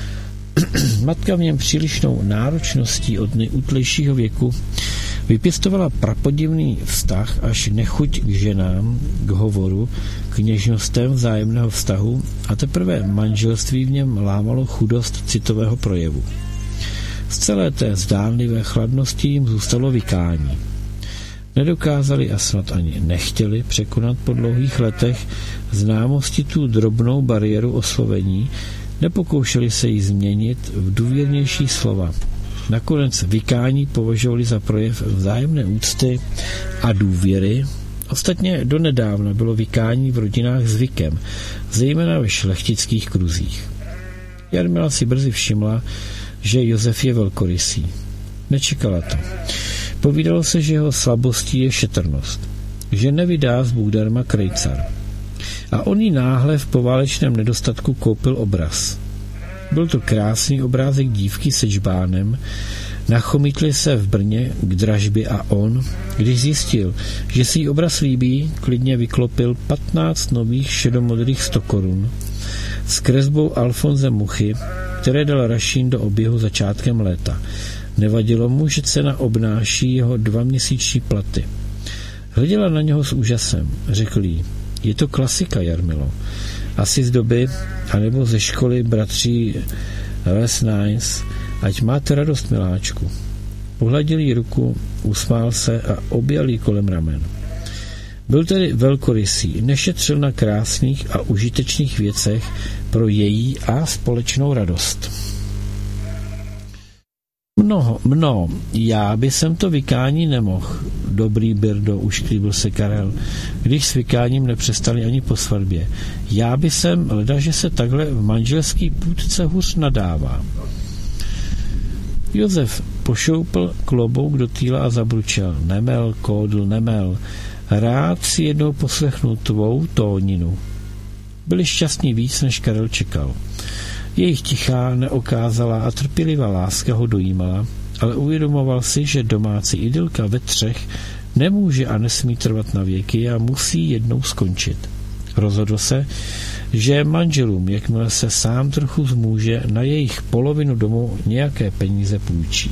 Matka v něm přílišnou náročností od nejútlejšího věku vypěstovala prapodivný vztah až nechuť k ženám, k hovoru, k něžnostem vzájemného vztahu a teprve manželství v něm lámalo chudost citového projevu. Z celé té zdánlivé chladnosti jim zůstalo vykání. Nedokázali a snad ani nechtěli překonat po dlouhých letech známosti tu drobnou bariéru oslovení, nepokoušeli se jí změnit v důvěrnější slova. Nakonec vykání považovali za projev vzájemné úcty a důvěry. Ostatně donedávna bylo vykání v rodinách zvykem, zejména ve šlechtických kruzích. Jarmila si brzy všimla, že Josef je velkorysý. Nečekala to. Povídalo se, že jeho slabostí je šetrnost, že nevydá z Bůh darma krejcar. A on jí náhle v poválečném nedostatku koupil obraz. Byl to krásný obrázek dívky se džbánem, nachomítli se v Brně k dražbě a on, když zjistil, že si jí obraz líbí, klidně vyklopil patnáct nových šedomodrých sto korun s kresbou Alfonze Muchy, které dal Rašín do oběhu začátkem léta. Nevadilo mu, že cena obnáší jeho dva měsíční platy. Hleděla na něho s úžasem. Řekl jí, je to klasika, Jarmilo. Asi z doby, anebo ze školy bratří Les Nines. Ať máte radost, miláčku. Pohladil jí ruku, usmál se a objal jí kolem ramen. Byl tedy velkorysý, nešetřil na krásných a užitečných věcech pro její a společnou radost. Mnoho, mno, já by jsem to vykání nemohl. Dobrý Birdo, ušklíbil se Karel, když s vykáním nepřestali ani po svatbě. Já by jsem, leda, že se takhle v manželský půdce hůř nadává. Josef pošoupl klobouk do týla a zabručel. Nemel, kódl, nemel. Rád si jednou poslechnu tvou tóninu. Byli šťastní víc, než Karel čekal. Jejich tichá, neokázalá a trpělivá láska ho dojímala, ale uvědomoval si, že domácí idylka ve třech nemůže a nesmí trvat na věky a musí jednou skončit. Rozhodl se, že manželům, jakmile se sám trochu zmůže, na jejich polovinu domu nějaké peníze půjčí.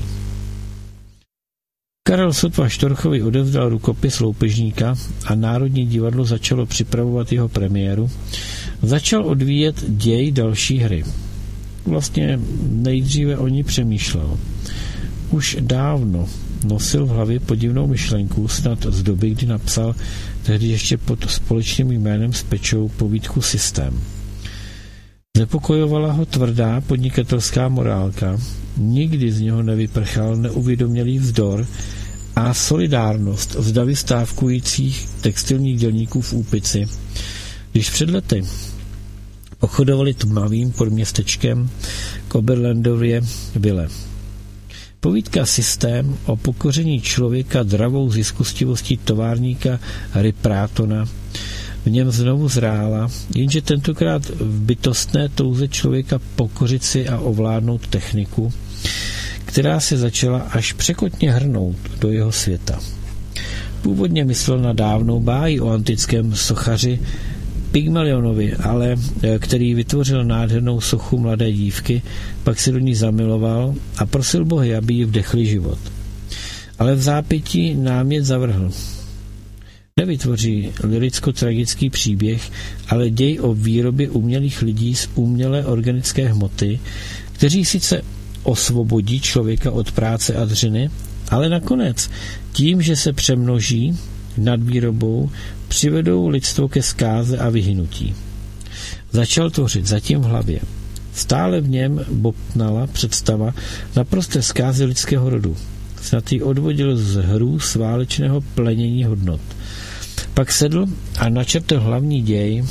Karel sotva Štorchovi odevzdal rukopis loupežníka a Národní divadlo začalo připravovat jeho premiéru, začal odvíjet děj další hry. Vlastně nejdříve o ní přemýšlel. Už dávno nosil v hlavě podivnou myšlenku, snad z doby, kdy napsal tehdy ještě pod společným jménem s Pečou povídku Systém. Znepokojovala ho tvrdá podnikatelská morálka, nikdy z něho nevyprchal neuvědomělý vzdor a solidárnost z davy stávkujících textilních dělníků v Úpici. Když před lety pochodovali tmavým podměstečkem k Oberlandově vile. Povídka Systém o pokoření člověka dravou ziskustivostí továrníka Riprátona v něm znovu zrála, jenže tentokrát v bytostné touze člověka pokořit si a ovládnout techniku, která se začala až překotně hrnout do jeho světa. Původně myslel na dávnou báji o antickém sochaři Pygmalionovi, ale který vytvořil nádhernou sochu mladé dívky, pak se do ní zamiloval a prosil bohy, aby jí vdechli život. Ale v zápětí námět zavrhl. Nevytvoří liricko-tragický příběh, ale děj o výrobě umělých lidí z umělé organické hmoty, kteří sice osvobodí člověka od práce a dřiny, ale nakonec tím, že se přemnoží nad výrobou, přivedou lidstvo ke zkáze a vyhynutí. Začal tvořit zatím v hlavě. Stále v něm bobtnala představa naprosté zkázy lidského rodu. Snad ji odvodil z hrůz válečného plenění hodnot. Pak sedl a načrtl hlavní děj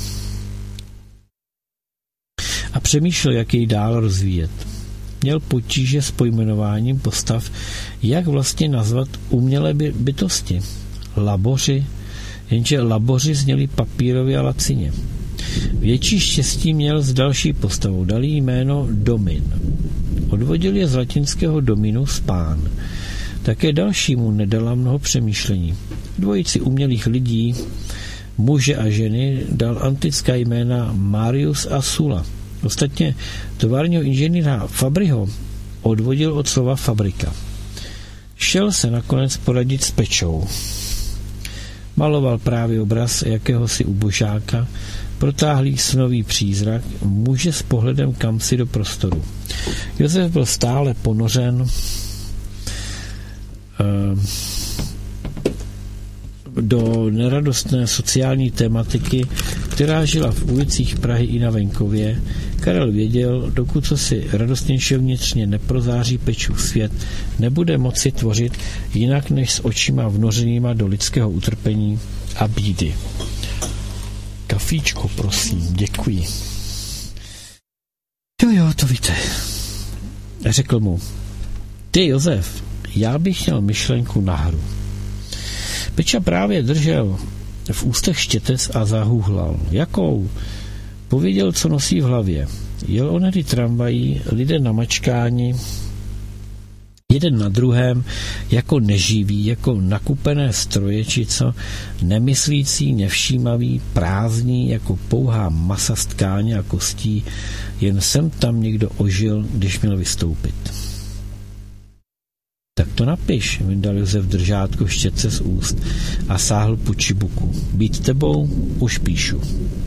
a přemýšlel, jak jej dál rozvíjet. Měl potíže s pojmenováním postav, jak vlastně nazvat umělé by- bytosti. Laboři, jenže laboři zněli papírově a lacině. Větší štěstí měl s další postavou, dal jí jméno Domin. Odvodil je z latinského dominus pán. Také dalšímu nedala mnoho přemýšlení. Dvojici umělých lidí, muže a ženy, dal antická jména Marius a Sulla. Ostatně továrního inženýra Fabriho odvodil od slova fabrika. Šel se nakonec poradit s Pečou. Maloval právě obraz jakéhosi ubožáka, protáhlý snový přízrak, muže s pohledem kamsi do prostoru. Josef byl stále ponořen uh, do neradostné sociální tematiky, která žila v ulicích Prahy i na venkově. Karel věděl, dokud co si radostnějšího vnitřně neprozáří Pečův svět, nebude moci tvořit jinak než s očima vnořenýma do lidského utrpení a bídy. Kafíčko, prosím, děkuji. Jo, jo, to víte. Řekl mu, ty Josef, já bych měl myšlenku na hru. Peča právě držel v ústech štětec a zahůhlal. Jakou? Pověděl, co nosí v hlavě. Jel onedy tramvají, lidé namačkáni, jeden na druhém, jako neživí, jako nakupené stroje, či co, nemyslící, nevšímavý, prázdní, jako pouhá masa z tkáně a kostí, jen sem tam někdo ožil, když měl vystoupit. Tak to napiš, vydal Josef držátko štětce z úst a sáhl po čibuku. Být tebou, už píšu.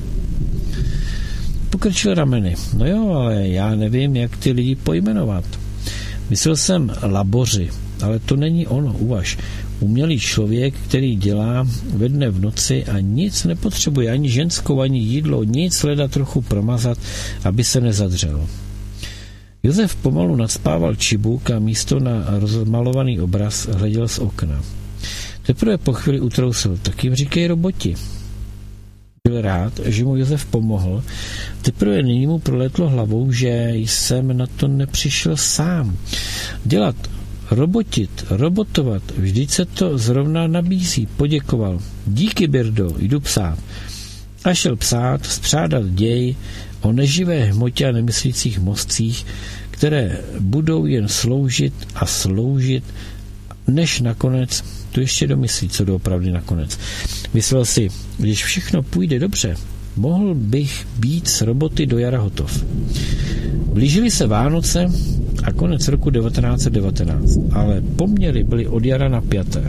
Pokrčil rameny. No jo, ale já nevím, jak ty lidi pojmenovat. Myslel jsem laboři, ale to není ono, uvaž. Umělý člověk, který dělá ve dne v noci a nic nepotřebuje, ani ženskou, ani jídlo, nic leda trochu promazat, aby se nezadřelo. Josef pomalu nadspával čibuk a místo na rozmalovaný obraz hleděl z okna. Teprve po chvíli utrousil, tak jim říkej roboti. Byl rád, že mu Josef pomohl. Teprve nyní mu proletlo hlavou, že jsem na to nepřišel sám. Dělat, robotit, robotovat, vždyť se to zrovna nabízí. Poděkoval. Díky, Birdo, jdu psát. A šel psát, spřádat děj o neživé hmotě a nemyslících mozcích, které budou jen sloužit a sloužit, než nakonec to ještě domyslí, co doopravdy nakonec. Myslel si, když všechno půjde dobře, mohl bych být s roboty do jara hotov. Blížily se Vánoce a konec roku devatenáct set devatenáct, ale poměry byly od jara napjaté.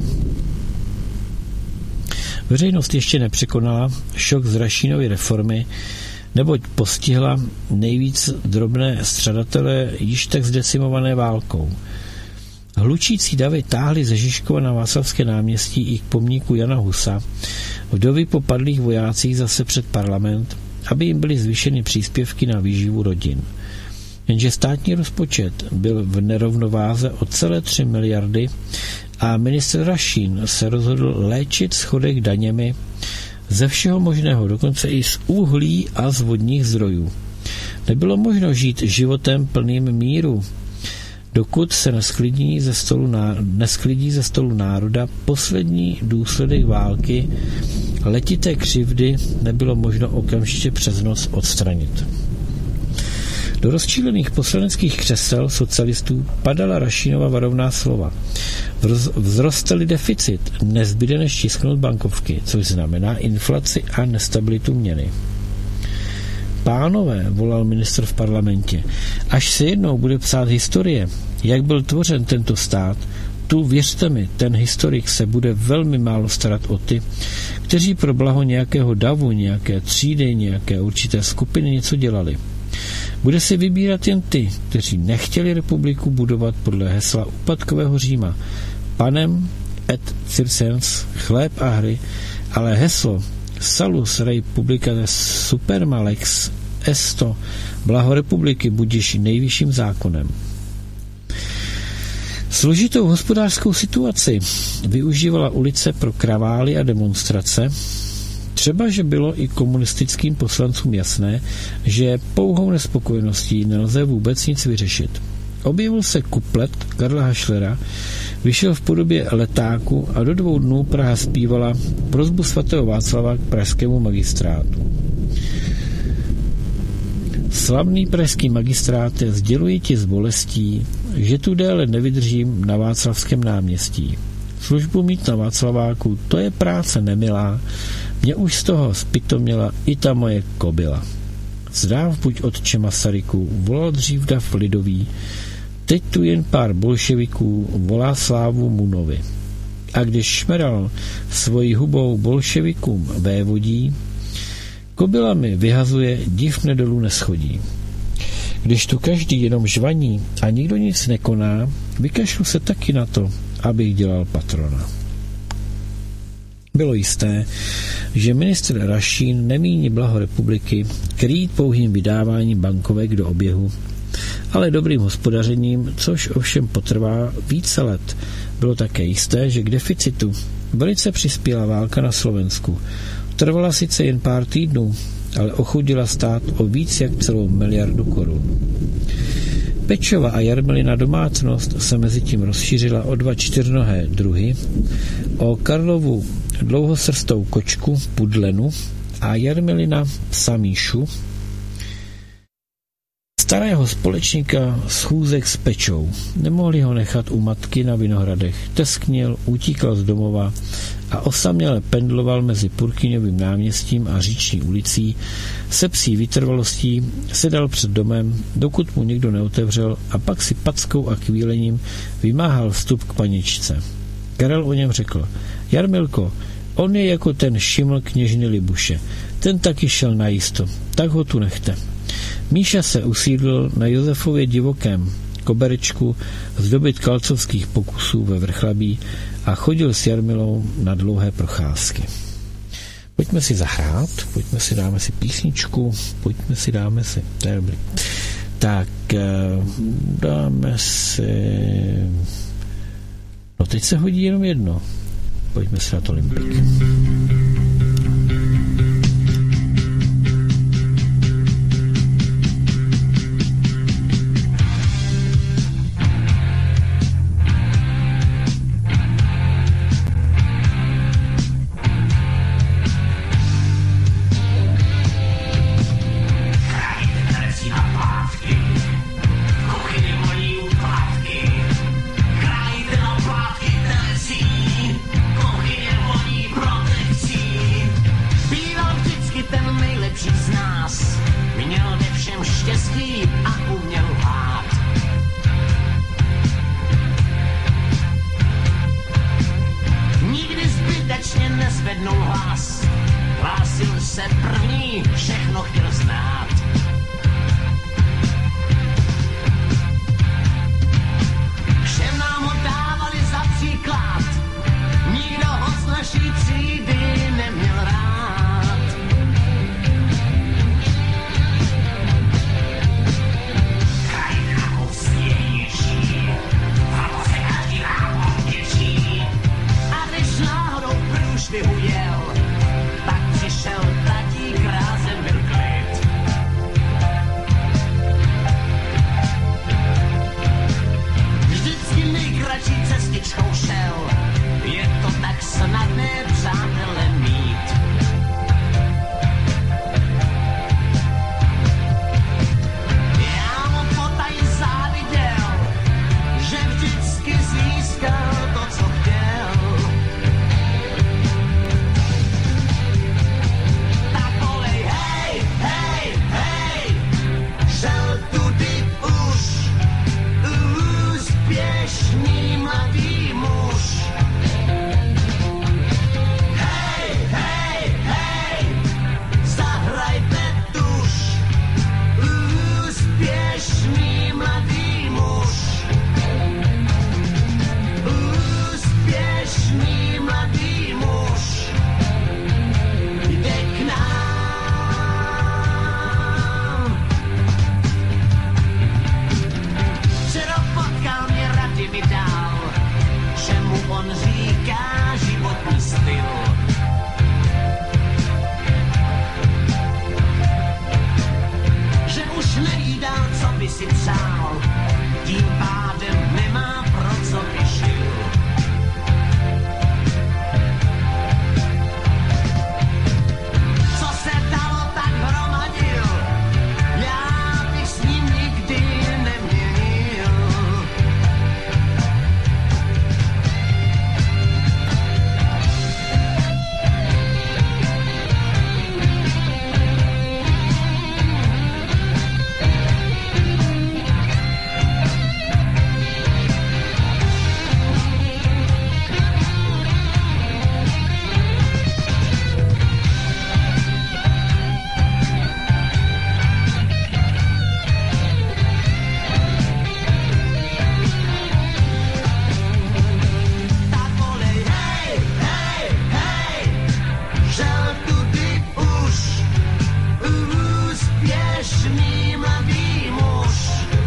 Veřejnost ještě nepřekonala šok z Rašínovy reformy, neboť postihla nejvíc drobné střadatele již tak zdecimované válkou. Hlučící davy táhly ze Žižkova na Václavské náměstí i k pomníku Jana Husa, vdovy po padlých vojácích zase před parlament, aby jim byly zvýšeny příspěvky na výživu rodin. Jenže státní rozpočet byl v nerovnováze o celé tři miliardy a ministr Rašín se rozhodl léčit schodek daněmi ze všeho možného, dokonce i z uhlí a z vodních zdrojů. Nebylo možno žít životem plným míru, dokud se nesklidí ze stolu, ná, nesklidí ze stolu národa poslední důsledek války, letité křivdy nebylo možno okamžitě přes noc odstranit. Do rozčílených poslaneckých křesel socialistů padala Rašínova varovná slova. Vzroste-li deficit, nezbyde než tisknout bankovky, což znamená inflaci a nestabilitu měny. Pánové, volal ministr v parlamentě, až se jednou bude psát historie, jak byl tvořen tento stát, tu, věřte mi, ten historik se bude velmi málo starat o ty, kteří pro blaho nějakého davu, nějaké třídy, nějaké určité skupiny něco dělali. Bude si vybírat jen ty, kteří nechtěli republiku budovat podle hesla úpadkového Říma. Panem et circens, chléb a hry, ale heslo salus rei publicae superma lex esto, blaho republiky budiš nejvyšším zákonem. Složitou hospodářskou situaci využívala ulice pro kravály a demonstrace, třeba, že bylo i komunistickým poslancům jasné, že pouhou nespokojeností nelze vůbec nic vyřešit. Objevil se kuplet Karla Hašlera, vyšel v podobě letáku a do dvou dnů Praha zpívala prosbu svatého Václava k pražskému magistrátu. Slavný pražský magistráte, sděluji ti s bolestí, že tu déle nevydržím na Václavském náměstí. Službu mít na Václaváku, to je práce nemilá, mě už z toho zpytoměla i ta moje kobyla. Zdáv buď otče Masaryku, volal dřív dav lidový, teď tu jen pár bolševiků volá slávu Munovi. A když šmeral svojí hubou bolševikům vévodí, kobyla mi vyhazuje, div mne dolů neschodí. Když tu každý jenom žvaní a nikdo nic nekoná, vykašlu se taky na to, abych dělal patrona. Bylo jisté, že ministr Rašín nemíní blaho republiky krýt pouhým vydáváním bankovek do oběhu, ale dobrým hospodařením, což ovšem potrvá více let. Bylo také jisté, že k deficitu velice přispěla válka na Slovensku. Trvala sice jen pár týdnů, ale ochudila stát o víc jak celou miliardu korun. Pečova a Jarmilina domácnost se mezi tím rozšířila o dva čtyřnohé druhy, o Karlovu dlouhosrstou kočku Pudlenu a Jarmilina psa Míšu, starého společníka schůzek s Pečou. Nemohli ho nechat u matky na Vinohradech. Tesknil, utíkal z domova a osaměle pendloval mezi Purkyňovým náměstím a Říční ulicí, se psí vytrvalostí sedal před domem, dokud mu někdo neotevřel, a pak si packou a kvílením vymáhal vstup k paničce. Karel o něm řekl: Jarmilko, on je jako ten Šiml kněžny Libuše. Ten taky šel najisto, tak ho tu nechte. Míša se usídlil na Josefově divokém koberečku z doby tkalcovských pokusů ve Vrchlabí a chodil s Jarmilou na dlouhé procházky. Pojďme si zahrát, pojďme si, dáme si písničku, pojďme si, dáme si, to je dobrý. Tak, dáme si... No teď se hodí jenom jedno. Pojďme si na to Olympik. Kuchyně štěstí a uměl lhát. Nikdy zbytečně nezvednul hlas, hlásil se první, všechno chtěl znát. Všem nám ho dávali za příklad, nikdo ho z naší třídy neměl rád. Krajina povstějnější, a to se každý rád těší. A když náhodou průšvihu jel, tak přišel tatík, rázem byl klid. Vždycky nejkratší cestičkou šel, je to tak snadné přátele mít. Já mu potají záviděl, že vždycky získal to, co chtěl. Tak volej, hej, hej, hej, šel tudy už úspěšný mladý muž. Hej, hej, hej, zahrajte tuž, úspěšný mladý muž. Úspěšný mladý muž jde k nám. Včera potkal mě, rady mi dal, čemu on říká životní styl. Že už neví dál, co by si přál, tím pádem nemá pro co by žil. Co se dalo, tak hromadil, já bych s ním nikdy neměnil. Tak volej, hej, hej, hej, žel tudy už úspěšný mladý muž.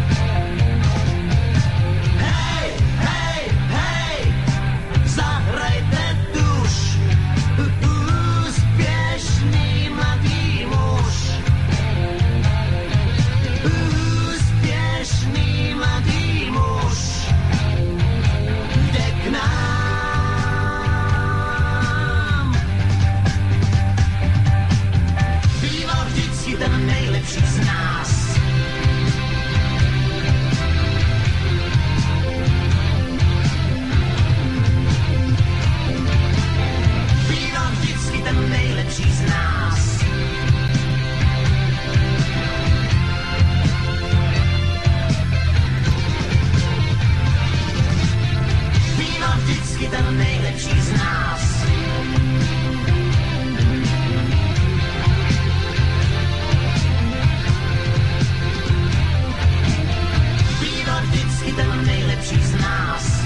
Hej, hej, hej, zahrajte tuž, úspěšný mladý muž. Úspěšný mladý muž jde k nám. Býval vždycky ten nejlepší z nás. Býval vždycky ten nejlepší z nás. Býval vždycky ten nejlepší z nás. Býval vždycky ten nejlepší z nás.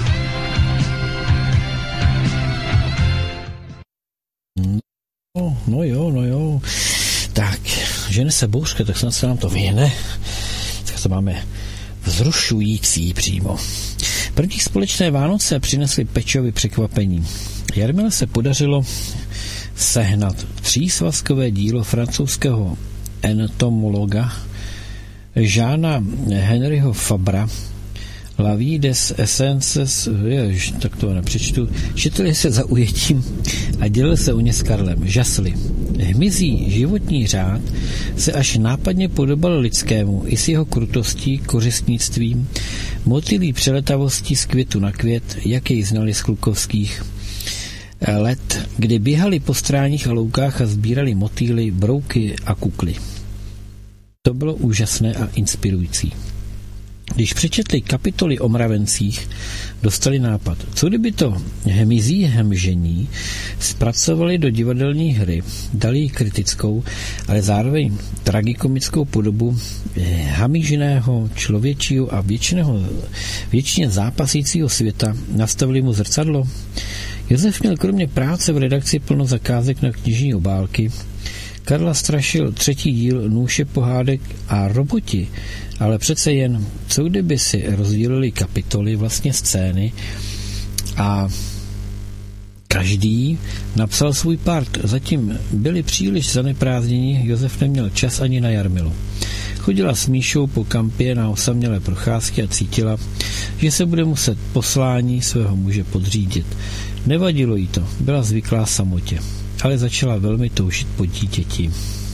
No, no jo, no jo. Tak, žene se bouřka, tak snad se nám to vyhne. Tak to máme vzrušující přímo. První společné Vánoce přinesly Pečovi překvapení. Jarmile se podařilo sehnat třísvazkové dílo francouzského entomologa Jeana Henryho Fabra La vie des essences, jež, tak to nepřečtu, četli se za ujetím a dělil se o ně s Karlem. Žasli. Hmyzí životní řád se až nápadně podobal lidskému i s jeho krutostí, kořistnictvím, motylí přeletavostí z květu na květ, jak jej znali z klukovských let, kdy běhali po stráních a loukách a sbírali motýly, brouky a kukly. To bylo úžasné a inspirující. Když přečetli kapitoly o mravencích, dostali nápad. Co kdyby to hmyzí hemžení zpracovali do divadelní hry, dali jí kritickou, ale zároveň tragikomickou podobu hamižného, člověčího a věčného, věčně zápasícího světa, nastavili mu zrcadlo? Josef měl kromě práce v redakci plno zakázek na knižní obálky. Karla strašil třetí díl Nůše pohádek a roboti, ale přece jen, co kdyby si rozdělili kapitoly, vlastně scény, a každý napsal svůj part. Zatím byli příliš zaneprázdnění, Josef neměl čas ani na Jarmilu. Chodila s Míšou po kampě na osamělé procházky a cítila, že se bude muset poslání svého muže podřídit. Nevadilo jí to, byla zvyklá samotě, ale začala velmi toužit po dítěti.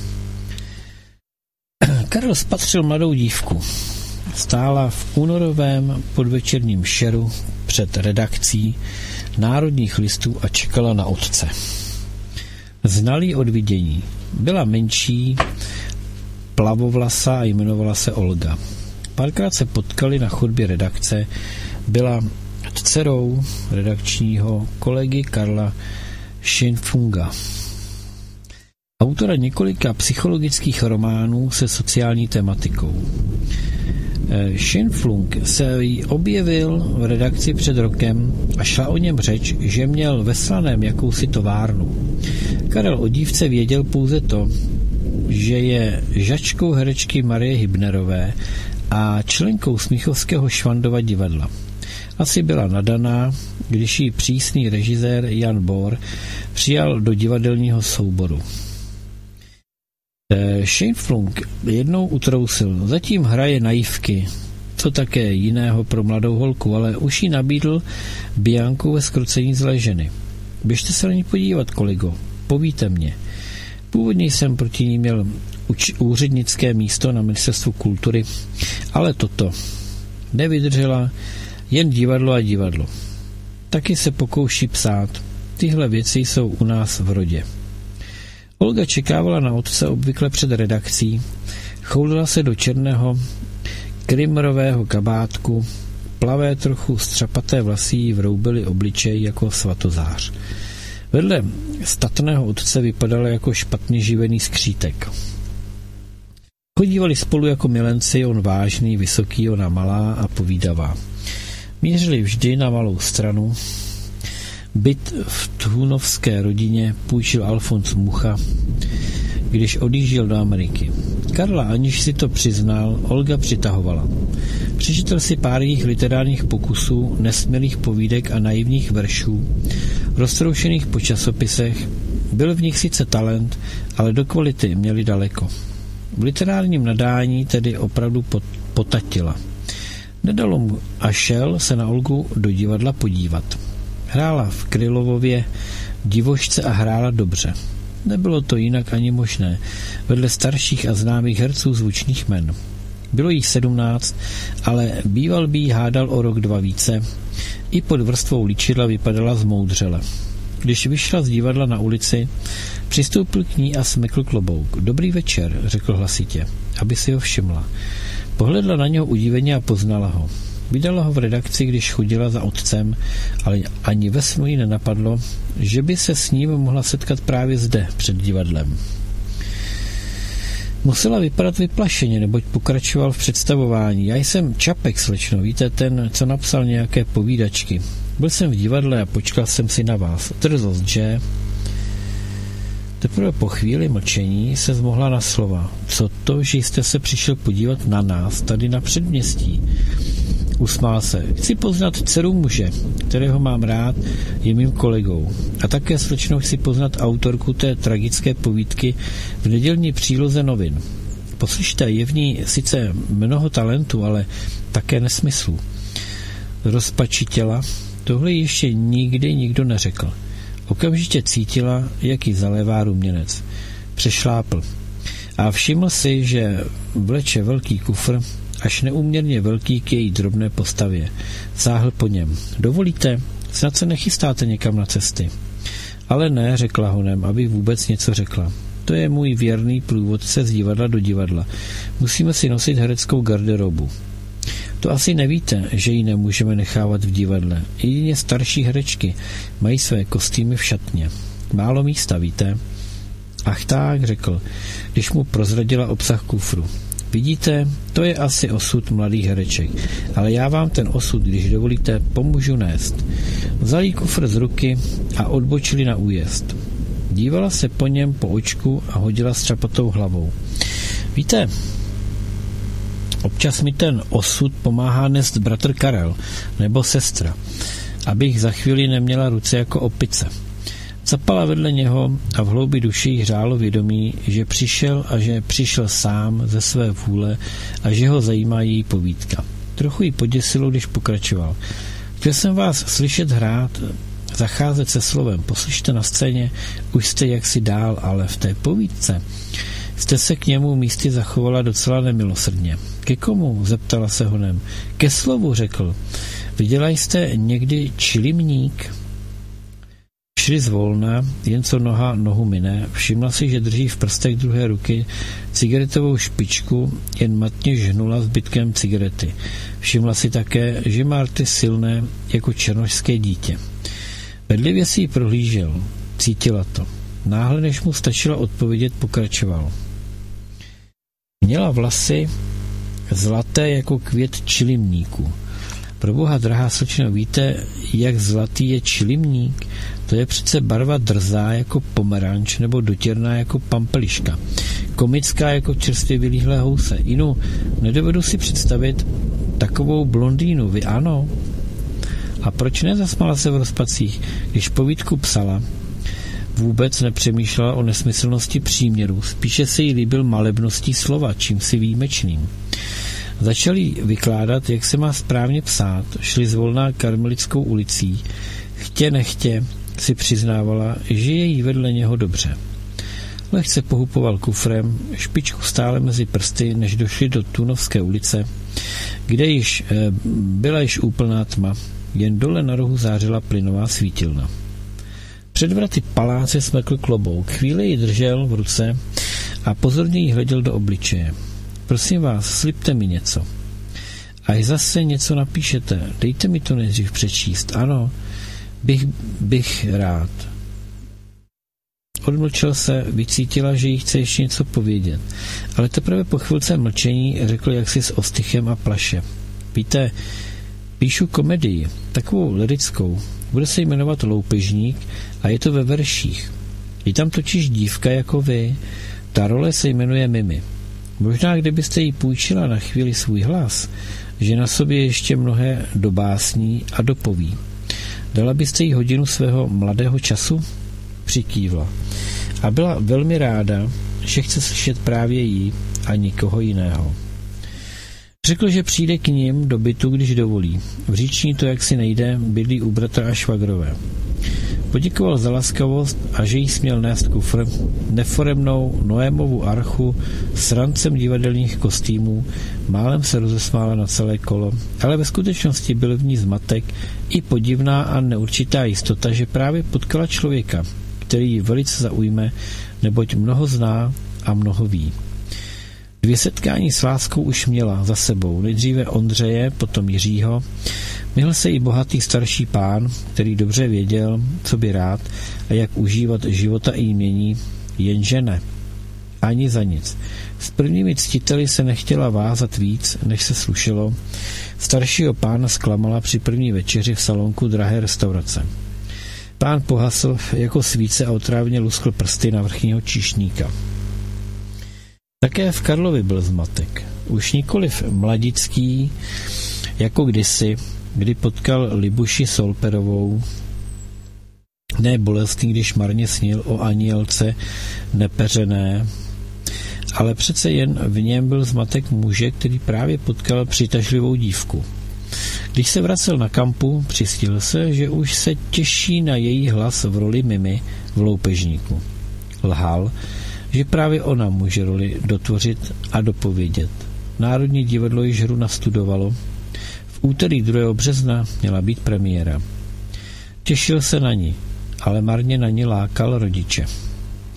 Karel spatřil mladou dívku. Stála v únorovém podvečerním šeru před redakcí Národních listů a čekala na otce. Znal ji od vidění. Byla menší, plavovlasá a jmenovala se Olga. Párkrát se potkali na chodbě redakce. Byla dcerou redakčního kolegy Karla Schönfunga, autora několika psychologických románů se sociální tematikou. Schönflung se jí objevil v redakci před rokem a šla o něm řeč, že měl ve Slaném jakousi továrnu. Karel o dívce věděl pouze to, že je žačkou herečky Marie Hybnerové a členkou Smíchovského Švandova divadla. Asi byla nadaná, když ji přísný režisér Jan Bohr přijal do divadelního souboru. Schönflung jednou utrousil, zatím hraje naivky, co také jiného pro mladou holku, ale už jí nabídl Bianku ve Zkrocení zlé ženy. Běžte se na ní podívat, kolego, povíte mě. Původně jsem proti ní měl uč- úřednické místo na Ministerstvu kultury, ale toto nevydržela, jen divadlo a divadlo. Taky se pokouší psát. Tyhle věci jsou u nás v rodě. Olga čekávala na otce obvykle před redakcí, choulila se do černého krymrového kabátku, plavé trochu střapaté vlasy jí vroubily obličej jako svatozář. Vedle statného otce vypadala jako špatně živený skřítek. Chodívali spolu jako milenci, on vážný, vysoký, ona malá a povídavá. Mířili vždy na malou stranu. Byt v Thunovské rodině půjčil Alfons Mucha, když odjížděl do Ameriky. Karla, aniž si to přiznal, Olga přitahovala. Přečetl si pár jejich literárních pokusů, nesmělých povídek a naivních veršů, roztroušených po časopisech. Byl v nich sice talent, ale do kvality měli daleko. V literárním nadání tedy opravdu potatila. Nedalo mu a šel se na Olgu do divadla podívat. Hrála v Krylovově divošce a hrála dobře. Nebylo to jinak ani možné, vedle starších a známých herců zvučných jmen. Bylo jí sedmnáct, ale býval by jí hádal o rok dva více. I pod vrstvou líčidla vypadala zmoudřele. Když vyšla z divadla na ulici, přistoupil k ní a smekl klobouk. Dobrý večer, řekl hlasitě, aby si ho všimla. Pohledla na něho udiveně a poznala ho. Vydala ho v redakci, když chodila za otcem, ale ani ve snu jí nenapadlo, že by se s ním mohla setkat právě zde, před divadlem. Musela vypadat vyplašeně, neboť pokračoval v představování. Já jsem Čapek, slečno, víte, ten, co napsal nějaké povídačky. Byl jsem v divadle a počkal jsem si na vás. Drzost, že? Teprve po chvíli mlčení se zmohla na slova. Co to, že jste se přišel podívat na nás tady na předměstí? Usmál se. Chci poznat dceru muže, kterého mám rád, je mým kolegou. A také slečno chci poznat autorku té tragické povídky v nedělní příloze novin. Poslyšte, je v ní sice mnoho talentu, ale také nesmyslů. Rozpačitěla, tohle ještě nikdy nikdo neřekl. Okamžitě cítila, jak ji zalévá ruměnec. Přešlápl. A všiml si, že vleče velký kufr, až neúměrně velký k její drobné postavě. Sáhl po něm. Dovolíte? Snad se nechystáte někam na cesty. Ale ne, řekla honem, aby vůbec něco řekla. To je můj věrný průvodce z divadla do divadla. Musíme si nosit hereckou garderobu. To asi nevíte, že ji nemůžeme nechávat v divadle. Jedině starší herečky mají své kostýmy v šatně. Málo místa, víte? Ach tak, řekl, když mu prozradila obsah kufru. Vidíte, to je asi osud mladých hereček, ale já vám ten osud, když dovolíte, pomůžu nést. Vzali kufr z ruky a odbočili na újezd. Dívala se po něm po očku a hodila střapatou hlavou. Víte, občas mi ten osud pomáhá nést bratr Karel nebo sestra, abych za chvíli neměla ruce jako opice. Zapala vedle něho a v hloubi duši jí hřálo vědomí, že přišel a že přišel sám ze své vůle a že ho zajímá její povídka. Trochu jí poděsilo, když pokračoval. Chtěl jsem vás slyšet hrát, zacházet se slovem. Poslyšte na scéně, už jste jaksi dál, ale v té povídce jste se k němu místy zachovala docela nemilosrdně. Ke komu? Zeptala se honem. Ke slovu, řekl. Viděla jste někdy čilimník? Šli zvolna, jen co noha nohu mine, všimla si, že drží v prstech druhé ruky cigaretovou špičku, jen matně žhnula zbytkem cigarety. Všimla si také, že má rty silné jako černošské dítě. Bedlivě si ji prohlížel, cítila to. Náhle, než mu stačila odpovědět, pokračoval. Měla vlasy zlaté jako květ čilimníku. Proboha, drahá slečno, víte, jak zlatý je čilimník? To je přece barva drzá jako pomeranč nebo dotěrná jako pampeliška. Komická jako čerstvě vylíhlé house. Inu, nedovedu si představit takovou blondýnu, vy ano? A proč ne, zasmala se v rozpacích, když povídku psala? Vůbec nepřemýšlela o nesmyslnosti příměru, spíše se jí líbil malebností slova, čímsi výjimečným. Začali vykládat, jak se má správně psát, šli zvolna Karmelickou ulicí. Chtě nechtě si přiznávala, že je jí vedle něho dobře. Lehce pohupoval kufrem, špičku stále mezi prsty, než došli do Tunovské ulice, kde již e, byla již úplná tma, jen dole na rohu zářila plynová svítilna. Před vraty paláce smekl klobouk, chvíli ji držel v ruce a pozorně jí hleděl do obličeje. Prosím vás, slibte mi něco. Až zase něco napíšete, dejte mi to nejdřív přečíst. Ano, bych, bych rád. Odmlčel se, vycítila, že jí chce ještě něco povědět, ale teprve po chvilce mlčení řekl jaksi s ostychem a plaše. Víte, píšu komedii, takovou lirickou, bude se jmenovat Loupežník a je to ve verších. Je tam totiž dívka jako vy, ta role se jmenuje Mimi. Možná, kdybyste jí půjčila na chvíli svůj hlas, že na sobě ještě mnohé dobásní a dopoví. Dala byste jí hodinu svého mladého času? Přikývla. A byla velmi ráda, že chce slyšet právě jí a nikoho jiného. Řekl, že přijde k nim do bytu, když dovolí. V Říční to jaksi nejde, bydlí u bratra a švagrové. Poděkoval za laskavost a že jí směl nést kufr, neforemnou Noémovu archu s rancem divadelních kostýmů, málem se rozesmála na celé kolo, ale ve skutečnosti byl v ní zmatek i podivná a neurčitá jistota, že právě potkala člověka, který ji velice zaujme, neboť mnoho zná a mnoho ví. Dvě setkání s láskou už měla za sebou, nejdříve Ondřeje, potom Jiřího. Myhl se i bohatý starší pán, který dobře věděl, co by rád a jak užívat života i jmění, jenže ne. Ani za nic. S prvními ctiteli se nechtěla vázat víc, než se slušelo. Staršího pána zklamala při první večeři v salonku drahé restaurace. Pán pohasl jako svíce a otrávně luskl prsty na vrchního číšníka. Také v Karlovi byl zmatek. Už nikoliv mladický, jako kdysi, kdy potkal Libuši Solperovou, ne bolestný, když marně snil o Anielce nepeřené, ale přece jen v něm byl zmatek muže, který právě potkal přitažlivou dívku. Když se vracel na kampu, přistil se, že už se těší na její hlas v roli Mimi v Loupežníku. Lhal, že právě ona může roli dotvořit a dopovědět. Národní divadlo již hru nastudovalo. V úterý druhého března měla být premiéra. Těšil se na ní, ale marně na ní lákal rodiče.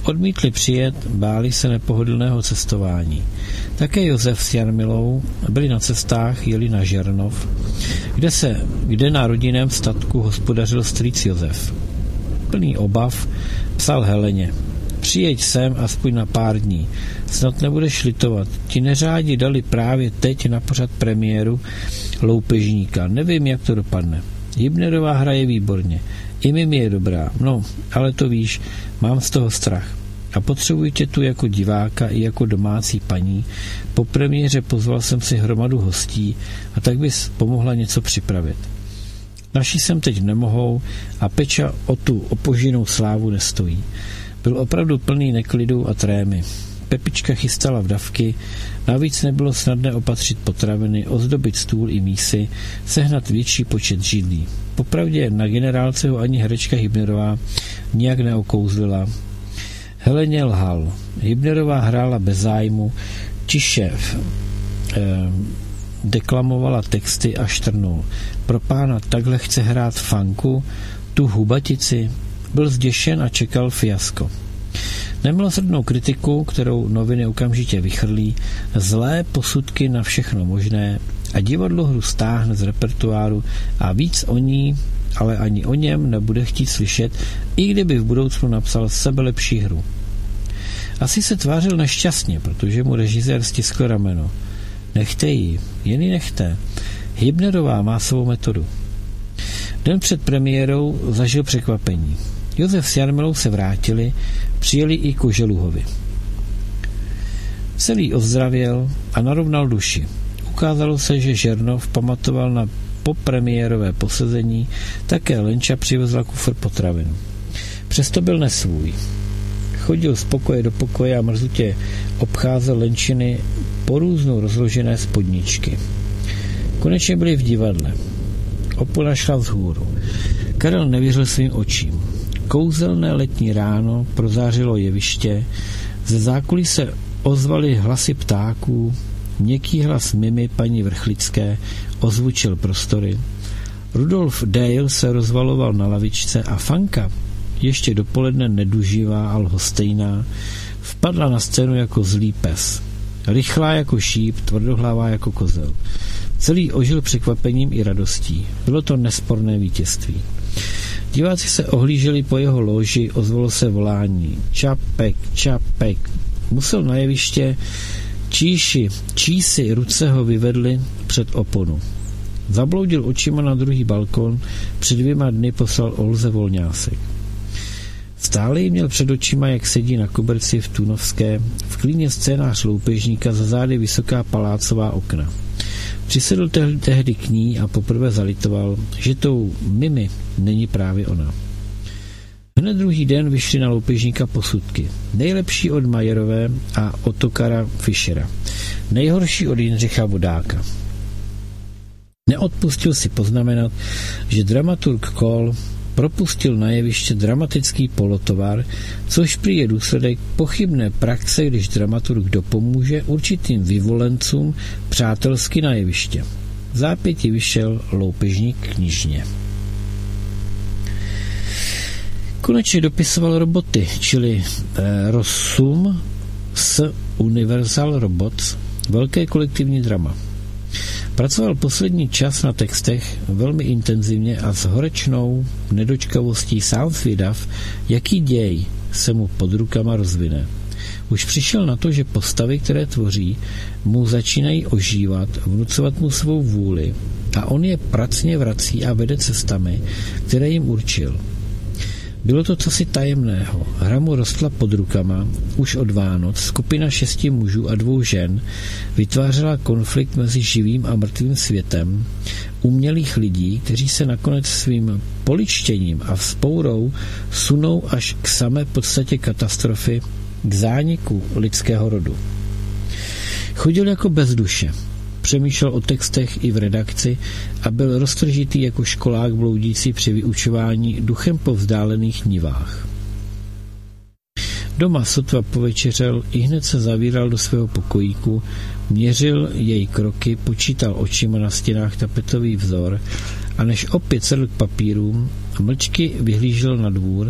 Odmítli přijet, báli se nepohodlného cestování. Také Josef s Jarmilou byli na cestách, jeli na Žernov, kde, se, kde na rodinném statku hospodařil strýc Josef. Plný obav psal Heleně: přijeď sem aspoň na pár dní, snad nebudeš litovat, ti neřádi dali právě teď na pořad premiéru Loupežníka, nevím, jak to dopadne. Hybnerová hraje výborně, i Mimi je dobrá, no, ale to víš, mám z toho strach. A potřebuji tě tu jako diváka i jako domácí paní. Po premiéře pozval jsem si hromadu hostí a tak bys pomohla něco připravit. Naši sem teď nemohou a Peča o tu opožděnou slávu nestojí. Byl opravdu plný neklidu a trémy. Pepička chystala vdavky, navíc nebylo snadné opatřit potraviny, ozdobit stůl i mísy, sehnat větší počet židlí. Popravdě na generálce ho ani herečka Hybnerová nijak neokouzlila. Heleně lhal. Hybnerová hrála bez zájmu, tiše eh, deklamovala texty a štrnul. Pro pána takhle chce hrát fanku, tu hubatici. Byl zděšen a čekal fiasko. Nemilosrdnou kritiku, kterou noviny okamžitě vychrlí, zlé posudky na všechno možné a divadlo hru stáhne z repertoáru a víc o ní, ale ani o něm nebude chtít slyšet, i kdyby v budoucnu napsal sebelepší hru. Asi se tvářil nešťastně, protože mu režisér stiskl rameno. Nechte ji, jen ji nechte. Hybnerová má svou metodu. Den před premiérou zažil překvapení. Josef s Jarmilou se vrátili, přijeli i k Koželuhovi. Celý ozdravěl a narovnal duši. Ukázalo se, že Žernov pamatoval na popremiérové posezení, také Lenča přivezla kufr potravin. Přesto byl nesvůj. Chodil z pokoje do pokoje a mrzutě obcházel Lenčiny porůznou rozložené spodničky. Konečně byli v divadle. Opona šla vzhůru. Karel nevěřil svým očím. Kouzelné letní ráno prozářilo jeviště, ze zákulí se ozvaly hlasy ptáků, měkký hlas Mimi paní Vrchlické ozvučil prostory. Rudolf Dale se rozvaloval na lavičce a Fanka, ještě dopoledne neduživá a lhostejná, vpadla na scénu jako zlý pes. Rychlá jako šíp, tvrdohlavá jako kozel. Celý ožil překvapením i radostí. Bylo to nesporné vítězství. Diváci se ohlíželi po jeho loži, ozvalo se volání. Čapek, Čapek. Musel na jeviště, číši, čísi ruce ho vyvedli před oponu. Zabloudil očima na druhý balkon, před dvěma dny poslal Olze Volňásek. Stále jí měl před očima, jak sedí na koberci v Tunovské, v klíně scénář Loupežníka, za zády vysoká palácová okna. Přisedl tehdy k ní a poprvé zalitoval, že tou Mimi není právě ona. Hned druhý den vyšly na Loupežníka posudky. Nejlepší od Majerové a Ottokara Fischera. Nejhorší od Jindřicha Vodáka. Neodpustil si poznamenat, že dramaturg Kohl propustil na jeviště dramatický polotovar, což prý je důsledek pochybné praxe, když dramaturg dopomůže určitým vyvolencům přátelsky na jeviště. V zápěti vyšel Loupežník knižně. Konečně dopisoval roboty, čili eh, Rossum s Universal Robots, velké kolektivní drama. Pracoval poslední čas na textech velmi intenzivně a s horečnou nedočkavostí sám zvědav, jaký děj se mu pod rukama rozvine. Už přišel na to, že postavy, které tvoří, mu začínají ožívat, vnucovat mu svou vůli a on je pracně vrací a vede cestami, které jim určil. Bylo to cosi tajemného. Hra mu rostla pod rukama. Už od Vánoc skupina šesti mužů a dvou žen vytvářela konflikt mezi živým a mrtvým světem umělých lidí, kteří se nakonec svým poličtěním a vzpourou sunou až k samé podstatě katastrofy, k zániku lidského rodu. Chodil jako bez duše. Přemýšlel o textech i v redakci a byl roztržitý jako školák bloudící při vyučování duchem po vzdálených nivách. Doma sotva povečeřel, ihned se zavíral do svého pokojíku, měřil její kroky, počítal očima na stěnách tapetový vzor a než opět sedl k papírům, mlčky vyhlížel na dvůr,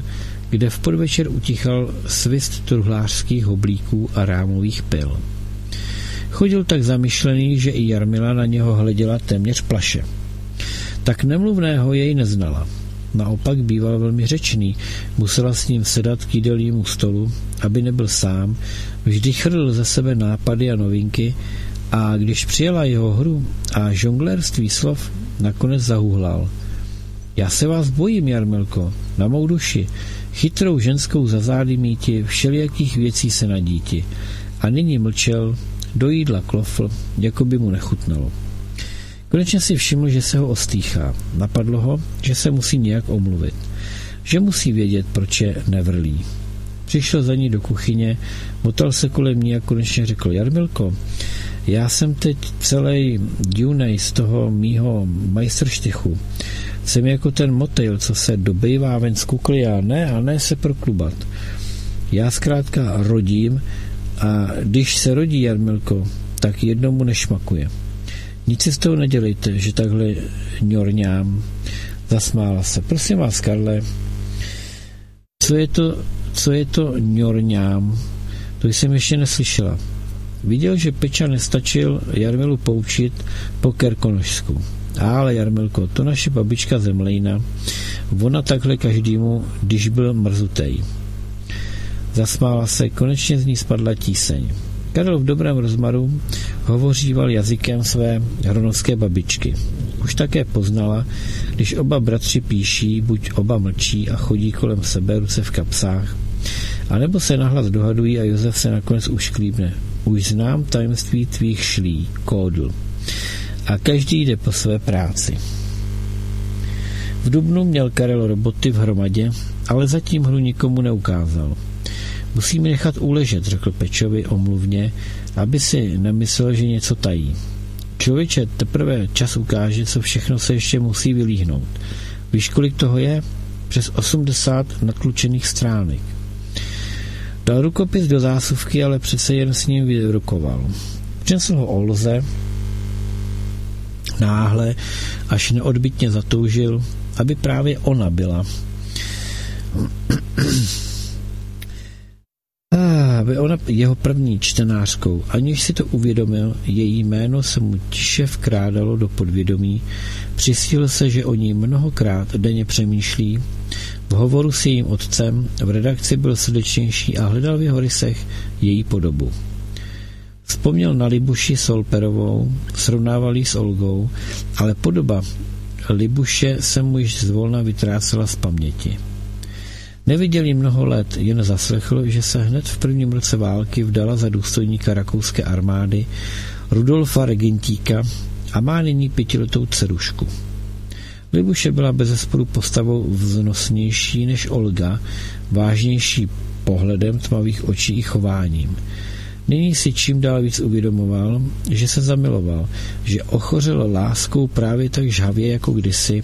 kde v podvečer utichal svist truhlářských hoblíků a rámových pil. Chodil tak zamyšlený, že i Jarmila na něho hleděla téměř plaše. Tak nemluvného jej neznala. Naopak býval velmi řečný, musela s ním sedat k jídelnímu stolu, aby nebyl sám, vždy chrlil ze sebe nápady a novinky a když přijela jeho hru a žonglérství slov, nakonec zahuhlal. Já se vás bojím, Jarmilko, na mou duši, chytrou ženskou za zády míti, všelijakých věcí se nadíti. A nyní mlčel, do jídla klofl, jako by mu nechutnalo. Konečně si všiml, že se ho ostýchá. Napadlo ho, že se musí nějak omluvit. Že musí vědět, proč je nevrlí. Přišel za ní do kuchyně, motal se kolem ní a konečně řekl: Jarmilko, já jsem teď celý dunej z toho mýho majstrštychu. Jsem jako ten motýl, co se dobejvá ven z kukly a ne, a ne se proklubat. Já zkrátka rodím a když se rodí, Jarmilko, tak jednomu nešmakuje. Nic si z toho nedělejte, že takhle ňorňám. Zasmála se. Prosím vás, Karle, co je to, co je to ňorňám? To jsem ještě neslyšela. Viděl, že Peča nestačil Jarmilu poučit po kerkonožsku. Ale Jarmilko, to naše babička Zemlejna, ona takhle každému, když byl mrzutej. Zasmála se, konečně z ní spadla tíseň. Karel v dobrém rozmaru hovoříval jazykem své hronovské babičky. Už také poznala, když oba bratři píší, buď oba mlčí a chodí kolem sebe ruce v kapsách, anebo se nahlas dohadují a Josef se nakonec ušklíbne. Už znám tajemství tvých šlí, kódl. A každý jde po své práci. V dubnu měl Karel roboty v hromadě, ale zatím hru nikomu neukázal. Musíme nechat uležet, řekl Pečovi omluvně, aby si nemyslel, že něco tají. Člověče, teprve čas ukáže, co všechno se ještě musí vylíhnout. Víš, kolik toho je? Přes osmdesát natlučených stránek. Dal rukopis do zásuvky, ale přece jen s ním vyrukoval. Přinesl ho Olze, náhle, až neodbytně zatoužil, aby právě ona byla. Aby ona jeho první čtenářkou, aniž si to uvědomil, její jméno se mu tiše vkrádalo do podvědomí, přistil se, že o ní mnohokrát denně přemýšlí, v hovoru s jejím otcem, v redakci byl srdečnější a hledal v jeho rysech její podobu. Vzpomněl na Libuši Solperovou, srovnával ji s Olgou, ale podoba Libuše se mu již zvolna vytrácela z paměti. Neviděl ji mnoho let, jen zaslechl, že se hned v prvním roce války vdala za důstojníka rakouské armády Rudolfa Regentíka a má nyní pětiletou dcerušku. Libuše byla bezesporu postavou vznosnější než Olga, vážnější pohledem tmavých očí i chováním. Nyní si čím dál víc uvědomoval, že se zamiloval, že ochořel láskou právě tak žhavě jako kdysi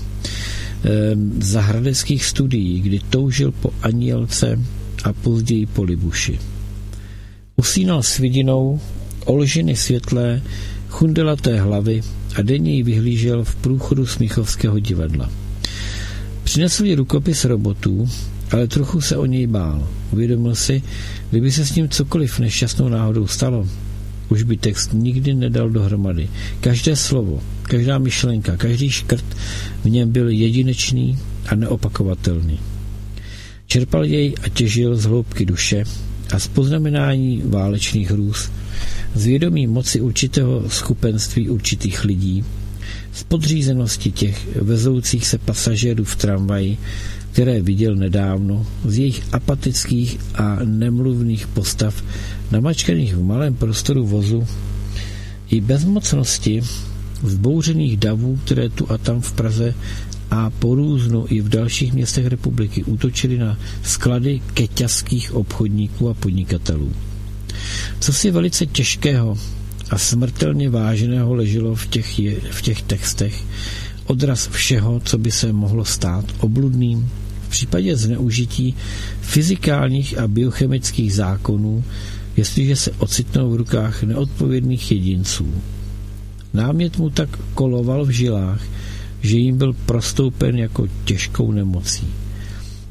za hradeckých studií, kdy toužil po Anielce a později po Libuši. Usínal s vidinou Olžiny světlé, chundelaté hlavy a denně ji vyhlížel v průchodu Smíchovského divadla. Přinesl jí rukopis robotů, ale trochu se o něj bál. Uvědomil si, kdyby se s ním cokoliv nešťastnou náhodou stalo, už by text nikdy nedal dohromady. Každé slovo, každá myšlenka, každý škrt v něm byl jedinečný a neopakovatelný. Čerpal jej a těžil z hloubky duše a z poznamenání válečných hrůz, z vědomí moci určitého skupenství určitých lidí, z podřízenosti těch vezoucích se pasažérů v tramvaji, které viděl nedávno, z jejich apatických a nemluvných postav namačkaných v malém prostoru vozu i bezmocnosti vzbouřených davů, které tu a tam v Praze a po různu i v dalších městech republiky útočily na sklady keťaských obchodníků a podnikatelů. Co si velice těžkého a smrtelně váženého leželo v těch, v těch textech, odraz všeho, co by se mohlo stát obludným v případě zneužití fyzikálních a biochemických zákonů, jestliže se ocitnou v rukách neodpovědných jedinců. Námět mu tak koloval v žilách, že jim byl prostoupen jako těžkou nemocí.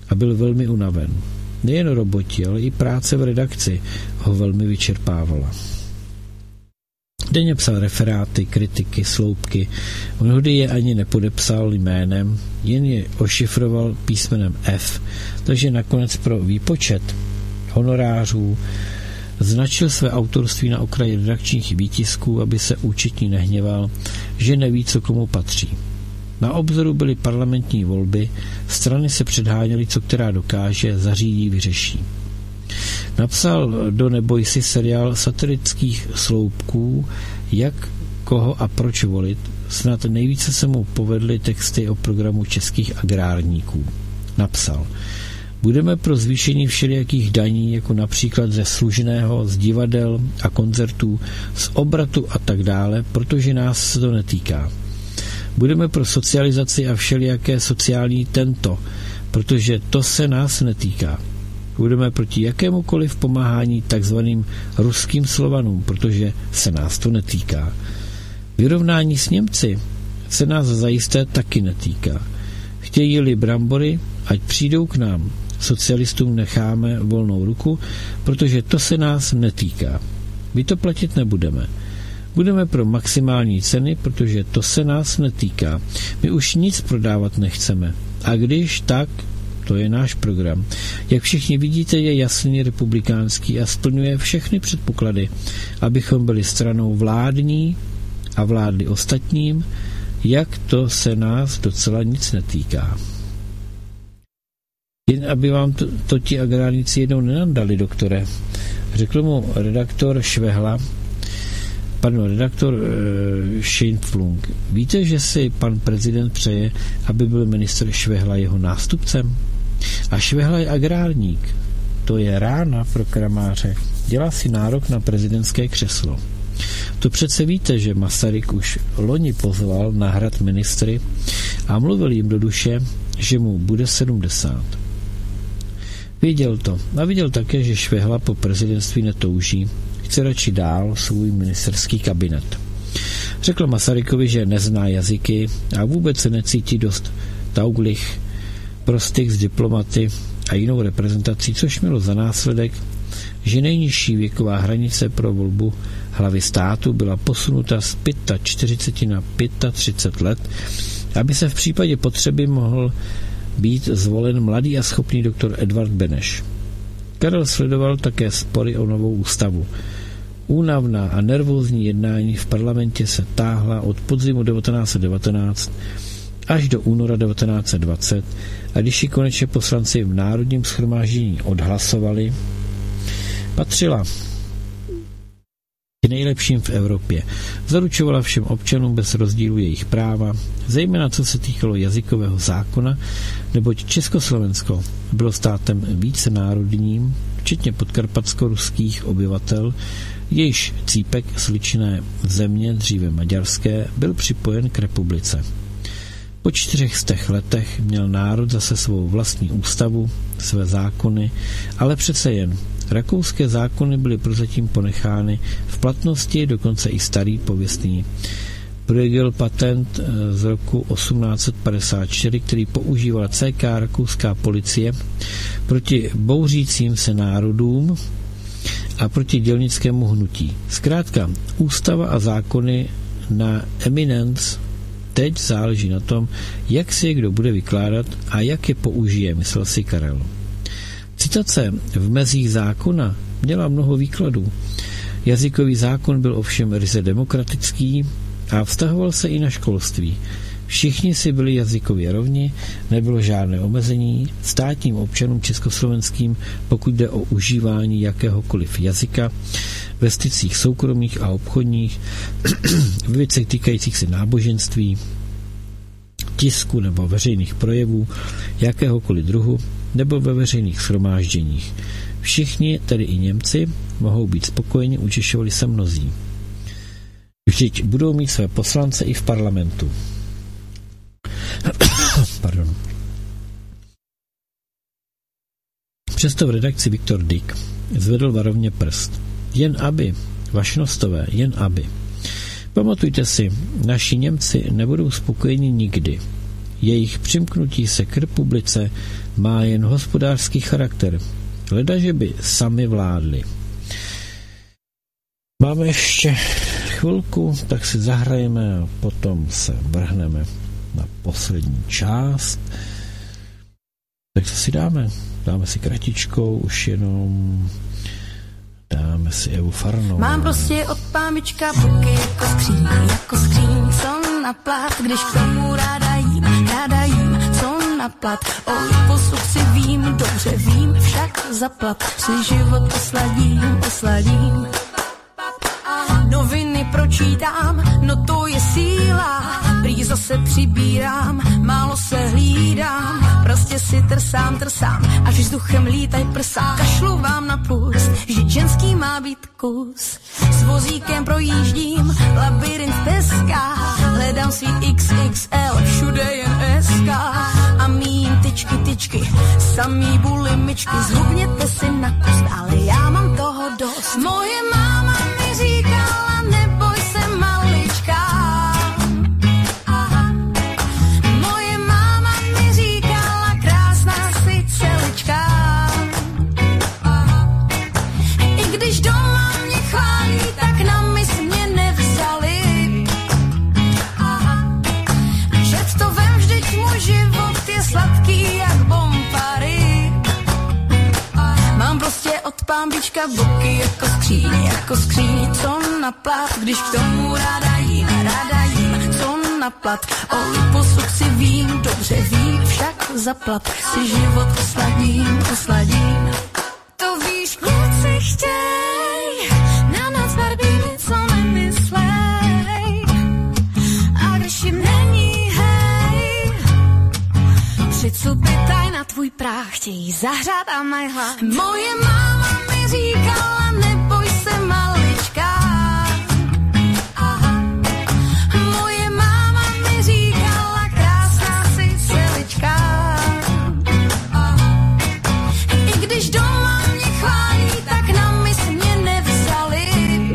a byl velmi unaven. Nejen roboti, ale i práce v redakci ho velmi vyčerpávala. Denně psal referáty, kritiky, sloupky, mnohdy je ani nepodepsal jménem, jen je ošifroval písmenem F, takže nakonec pro výpočet honorářů značil své autorství na okraji redakčních výtisků, aby se účetní nehněval, že neví, co komu patří. Na obzoru byly parlamentní volby, strany se předháněly, co která dokáže, zařídí, vyřeší. Napsal do Neboj si seriál satirických sloupků, jak, koho a proč volit. Snad nejvíce se mu povedly texty o programu českých agrárníků. Napsal: budeme pro zvýšení všelijakých daní, jako například ze služného, z divadel a koncertů, z obratu a tak dále, protože nás se to netýká. Budeme pro socializaci a všelijaké sociální tento, protože to se nás netýká. Budeme proti jakémukoliv pomáhání takzvaným ruským Slovanům, protože se nás to netýká. Vyrovnání s Němci se nás zajisté taky netýká. Chtějí-li brambory, ať přijdou k nám. Socialistům necháme volnou ruku, protože to se nás netýká. My to platit nebudeme. Budeme pro maximální ceny, protože to se nás netýká. My už nic prodávat nechceme. A když tak, to je náš program. Jak všichni vidíte, je jasný, republikánský a splňuje všechny předpoklady, abychom byli stranou vládní a vládli ostatním, jak to se nás docela nic netýká. Jen aby vám to, to ti agrárníci jednou nenadali, doktore. Řekl mu redaktor Švehla, pardon, redaktor uh, Scheinflung. Víte, že si pan prezident přeje, aby byl ministr Švehla jeho nástupcem? A Švehla je agrárník. To je rána pro kramáře. Dělá si nárok na prezidentské křeslo. To přece víte, že Masaryk už loni pozval na hrad ministry a mluvil jim do duše, že mu bude sedmdesát. Věděl to. A viděl také, že Švehla po prezidentství netouží. Chce radši dál svůj ministerský kabinet. Řekl Masarykovi, že nezná jazyky a vůbec se necítí dost tauglich pro styk s diplomaty a jinou reprezentací, což mělo za následek, že nejnižší věková hranice pro volbu hlavy státu byla posunuta z čtyřicet pět na třicet pět let, aby se v případě potřeby mohl být zvolen mladý a schopný doktor Edvard Beneš. Karel sledoval také spory o novou ústavu. Únavná a nervózní jednání v parlamentě se táhla od podzimu devatenáct set devatenáct až do února devatenáct set dvacet a když ji konečně poslanci v Národním shromáždění odhlasovali, patřila k nejlepším v Evropě. Zaručovala všem občanům bez rozdílu jejich práva, zejména co se týkalo jazykového zákona, neboť Československo bylo státem více národním, včetně podkarpatsko-ruských obyvatel, jejíž cípek sličné země, dříve maďarské, byl připojen k republice. Po čtyřech stech letech měl národ zase svou vlastní ústavu, své zákony, ale přece jen rakouské zákony byly prozatím ponechány v platnosti, dokonce i starý pověstný Bruegel patent z roku osmnáct set padesát čtyři, který používala C K rakouská policie proti bouřícím se národům a proti dělnickému hnutí. Zkrátka, ústava a zákony na eminence. Teď záleží na tom, jak si je kdo bude vykládat a jak je použije, myslel si Karel. Citace v mezích zákona měla mnoho výkladů. Jazykový zákon byl ovšem ryze demokratický a vztahoval se i na školství. Všichni si byli jazykově rovni, nebylo žádné omezení státním občanům československým, pokud jde o užívání jakéhokoliv jazyka ve stycích soukromých a obchodních, v věcech týkajících se náboženství, tisku nebo veřejných projevů jakéhokoliv druhu nebo ve veřejných shromážděních. Všichni, tedy i Němci, mohou být spokojeni, utěšovali se mnozí. Vždyť budou mít své poslance i v parlamentu. Pardon. Přesto v redakci Viktor Dyk zvedl varovně prst. Jen aby, vašnostové, jen aby. Pamatujte si, naši Němci nebudou spokojeni nikdy. jejich přimknutí se k republice má jen hospodářský charakter. Ledaže by sami vládli. Máme ještě chvilku, tak si zahrajeme a potom se vrhneme na poslední část. Tak co si dáme? Dáme si kratičkou, už jenom dáme si Evu Farnovou. Mám prostě od pámička boky jako skříň, jako skříň, co na plat, když k tomu ráda jím, ráda jím, co na plat. O liposuk si vím, dobře vím, však zaplat, si život osladím, osladím. Noviny pročítám, no to je síla, prý zase přibírám, málo se hlídám, prostě si trsám, trsám, až vzduchem lítaj prsa, kašlu vám na pust, že ženský má být kus. S vozíkem projíždím, labirint Teska, hledám svý iks iks el, všude jen S K, a mým tyčky, tyčky, samý bulimičky, zhubněte si na kust, ale já mám toho dost. Moje máma mi říkala, neboj se malička. Aha. Moje máma mi říkala, krásná si celička. Aha. I když doma mě chválí, tak na mis mě nevzali. Aha. Že to vem, vždyť můj život je sladký jak bombary. Mám prostě od pámbička boky jako skříň, jako skříň, co na plat, když k tomu ráda jím, ráda jím, co na plat. O liposuk si vím, dobře vím, však zaplat, si život osladím, osladím. To víš, kluci chtěj, na nás barbíny, co nemyslej. A když jim není hej, přicupitaj na tvůj práh, chtějí zahřát a mají hlad. Moje máma mi říkala, neboj se malička. Aha. Moje máma mi říkala, krásná si celička. Aha. I když doma mě chválí, tak na mis mě nevzali.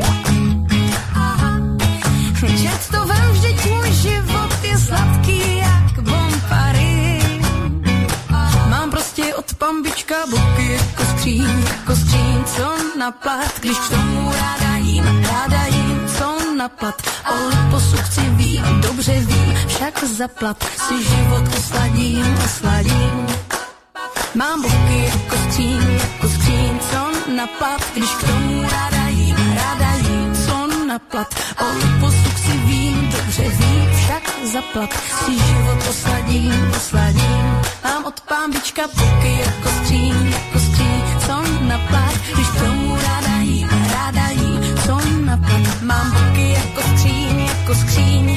Aha. Čet to vem, vždyť můj život je sladký jak bombary. Mám prostě od pambička boky jako skříň, jako skříň, co na plat, když k tomu ráda jím, ráda jím, co na plat. O liposuk si vím, dobře vím, však zaplat, si život osladím, osladím. Mám boky jako skříň, jako skříň, co na plat, když k tomu ráda jím, ráda jím, co na plat. O liposuk si vím, dobře vím, však zaplat, si život osladím, osladím. Mám od pámbička boky jako skříň, jako skříň, co na plat, když k tomu ráda jím, ráda jím, co na plat. Mám boky jako skříň, jako skříň.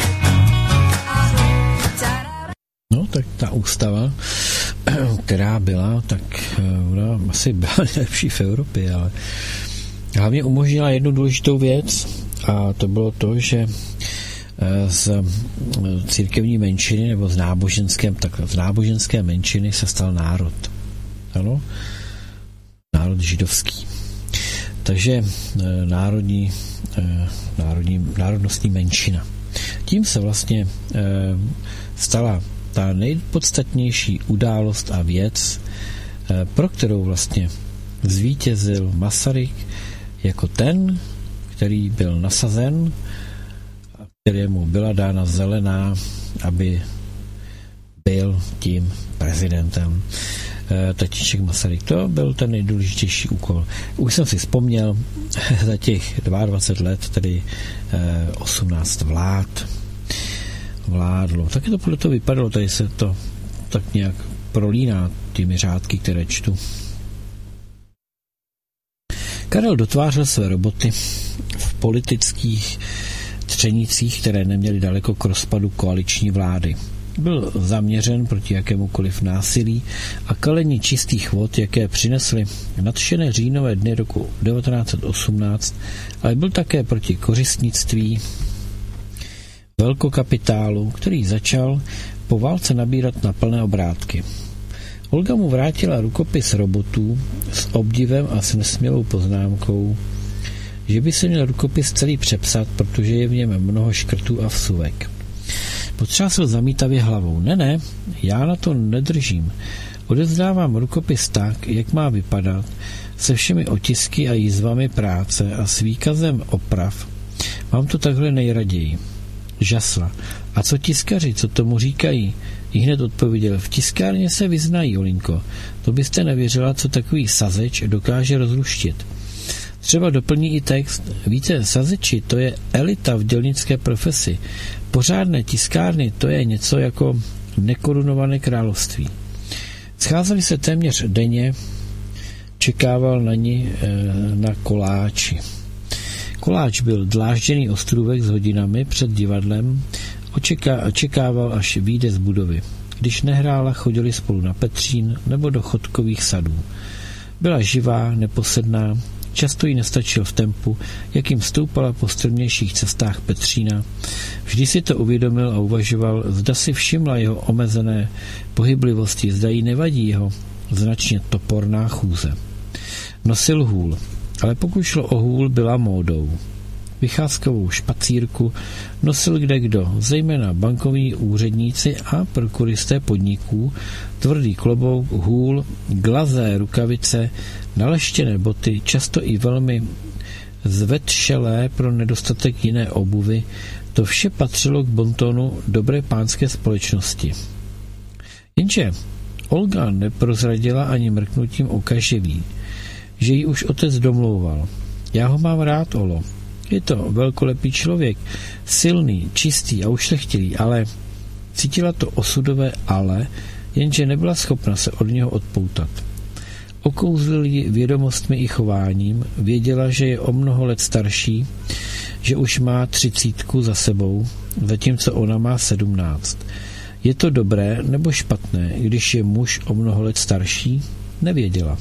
No, tak ta ústava, která byla, tak ona asi byla nejlepší v Evropě, ale hlavně umožnila jednu důležitou věc, a to bylo to, že z církevní menšiny nebo z náboženské, tak z náboženské menšiny se stal národ. Ano? Národ židovský. Takže národní, národní, národnostní menšina. Tím se vlastně stala ta nejpodstatnější událost a věc, pro kterou vlastně zvítězil Masaryk jako ten, který byl nasazen, kterému byla dána zelená, aby byl tím prezidentem. Tatíček Masaryk, to byl ten nejdůležitější úkol. Už jsem si vzpomněl za těch dvacet dva let, tedy osmnáct vlád vládlo. Taky to podle toho vypadalo, tady se to tak nějak prolíná těmi řádky, které čtu. Karel dotvářel své roboty v politických třenicích, které neměly daleko k rozpadu koaliční vlády. Byl zaměřen proti jakémukoliv násilí a kalení čistých vod, jaké přinesly nadšené říjnové dny roku devatenáct set osmnáct, ale byl také proti kořistnictví velkokapitálu, který začal po válce nabírat na plné obrátky. Olga mu vrátila rukopis robotů s obdivem a s nesmělou poznámkou, že by se měl rukopis celý přepsat, protože je v něm mnoho škrtů a vsuvek. Potřásl zamítavě hlavou. Ne, ne, já na to nedržím. Odevzdávám rukopis tak, jak má vypadat, se všemi otisky a jizvami práce a s výkazem oprav. Mám to takhle nejraději. Žasla. A co tiskaři, co tomu říkají? I hned odpověděl, v tiskárně se vyznají, Olinko. To byste nevěřila, co takový sazeč dokáže rozluštit. Třeba doplní i text. Víte, sazeči, to je elita v dělnické profesi. Pořádné tiskárny, to je něco jako nekorunované království. Scházeli se téměř denně, čekával na ní e, na koláči. Koláč byl dlážděný ostrůvek s hodinami před divadlem, očeká, očekával, až vyjde z budovy. Když nehrála, chodili spolu na Petřín nebo do chodkových sadů. Byla živá, neposedná, často jí nestačil v tempu, jakým stoupala po strmějších cestách Petřína. Vždy si to uvědomil a uvažoval, zda si všimla jeho omezené pohyblivosti, zda jí nevadí jeho značně toporná chůze. Nosil hůl, ale pokud šlo o hůl, byla módou. Vycházkovou špacírku nosil kdekdo, zejména bankovní úředníci a prokuristé podniků, tvrdý klobouk, hůl, glazé rukavice, naleštěné boty, často i velmi zvetšelé pro nedostatek jiné obuvy, to vše patřilo k bontonu dobré pánské společnosti. Jenže Olga neprozradila ani mrknutím oka, že ví, že ji už otec domlouval. Já ho mám rád, Olo. Je to velkolepý člověk, silný, čistý a ušlechtilý, ale cítila to osudové ale, jenže nebyla schopna se od něho odpoutat. Okouzlil ji vědomostmi i chováním, věděla, že je o mnoho let starší, že už má třicítku za sebou, zatímco ona má sedmnáct. Je to dobré nebo špatné, když je muž o mnoho let starší? Nevěděla.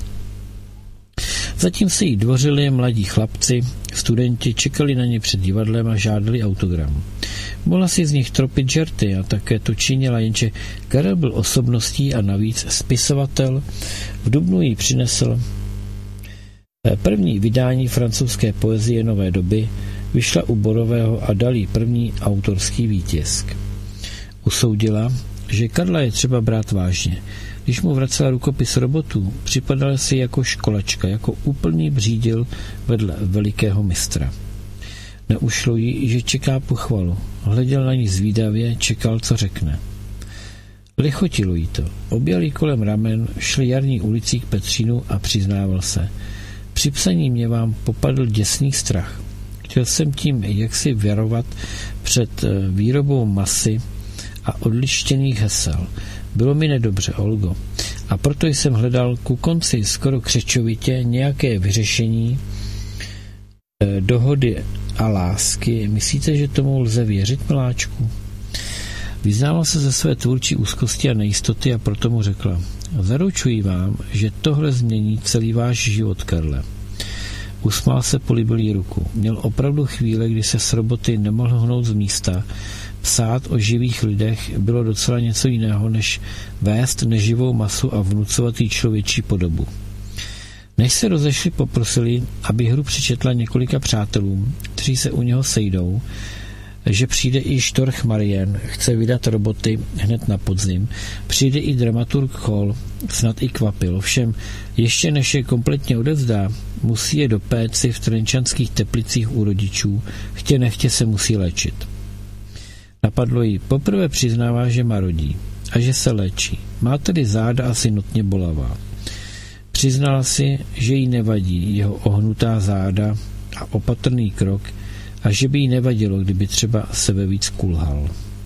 Zatím se jí dvořili mladí chlapci, studenti čekali na ně před divadlem a žádali autogram. Mohla si z nich tropit žerty a také to činila, jenže Karel byl osobností a navíc spisovatel. V dubnu jí přinesl první vydání francouzské poezie nové doby, vyšla u Borového a dal jí první autorský výtisk. Usoudila, že Karla je třeba brát vážně. Když mu vracela rukopis robotů, připadala si jako školačka, jako úplný břídil vedle velikého mistra. Neušlo jí, že čeká pochvalu. Hleděl na ní zvídavě, čekal, co řekne. Lichotilo jí to. Objal jí kolem ramen, šli jarní ulicí k Petřínu a přiznával se. Při psaní mě vám popadl děsný strach. Chtěl jsem tím jaksi varovat před výrobou masy a odlištěných hesel. Bylo mi nedobře, Olgo, a proto jsem hledal ku konci skoro křečovitě nějaké vyřešení eh, dohody a lásky. Myslíte, že tomu lze věřit, miláčku? Vyznával se ze své tvůrčí úzkosti a nejistoty a proto mu řekla, zaručuji vám, že tohle změní celý váš život, Karle. Usmál se, políbil jí ruku. Měl opravdu chvíle, kdy se s roboty nemohl hnout z místa. Psát o živých lidech bylo docela něco jiného, než vést neživou masu a vnucovat jí člověčí podobu. Než se rozešli, poprosili, aby hru přečetla několika přátelům, kteří se u něho sejdou, že přijde i Štorch Marien, chce vydat roboty hned na podzim, přijde i dramaturg Kohl, snad i Kvapil, ovšem ještě než je kompletně odevzdá, musí je dopéct si v trenčanských teplicích u rodičů, chtě nechtě se musí léčit. Napadlo jí, poprvé přiznává, že marodí a že se léčí. Má tedy záda asi notně bolavá. Přiznala si, že jí nevadí jeho ohnutá záda a opatrný krok a že by jí nevadilo, kdyby třeba sebe víc kulhal.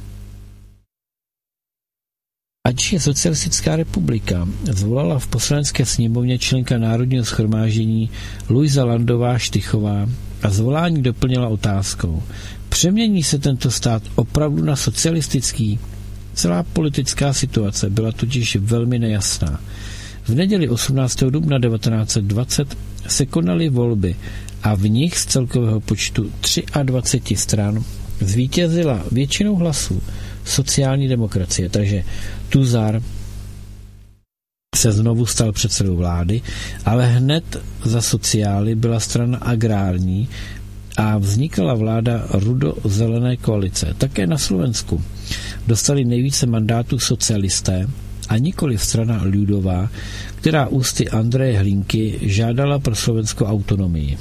Ač je Socialistická republika, zvolala v poslanecké sněmovně členka Národního shromáždění Luisa Landová Štychová a zvolání doplnila otázkou. Přemění se tento stát opravdu na socialistický? Celá politická situace byla totiž velmi nejasná. V neděli osmnáctého dubna devatenáct set dvacet se konaly volby a v nich z celkového počtu dvacet tři stran zvítězila většinou hlasů sociální demokracie, takže Tuzar se znovu stal předsedou vlády, ale hned za sociály byla strana agrární a vznikala vláda rudo-zelené koalice. Také na Slovensku dostali nejvíce mandátů socialisté a nikoli strana lidová, která ústy Andreje Hlinky žádala pro Slovensko autonomii.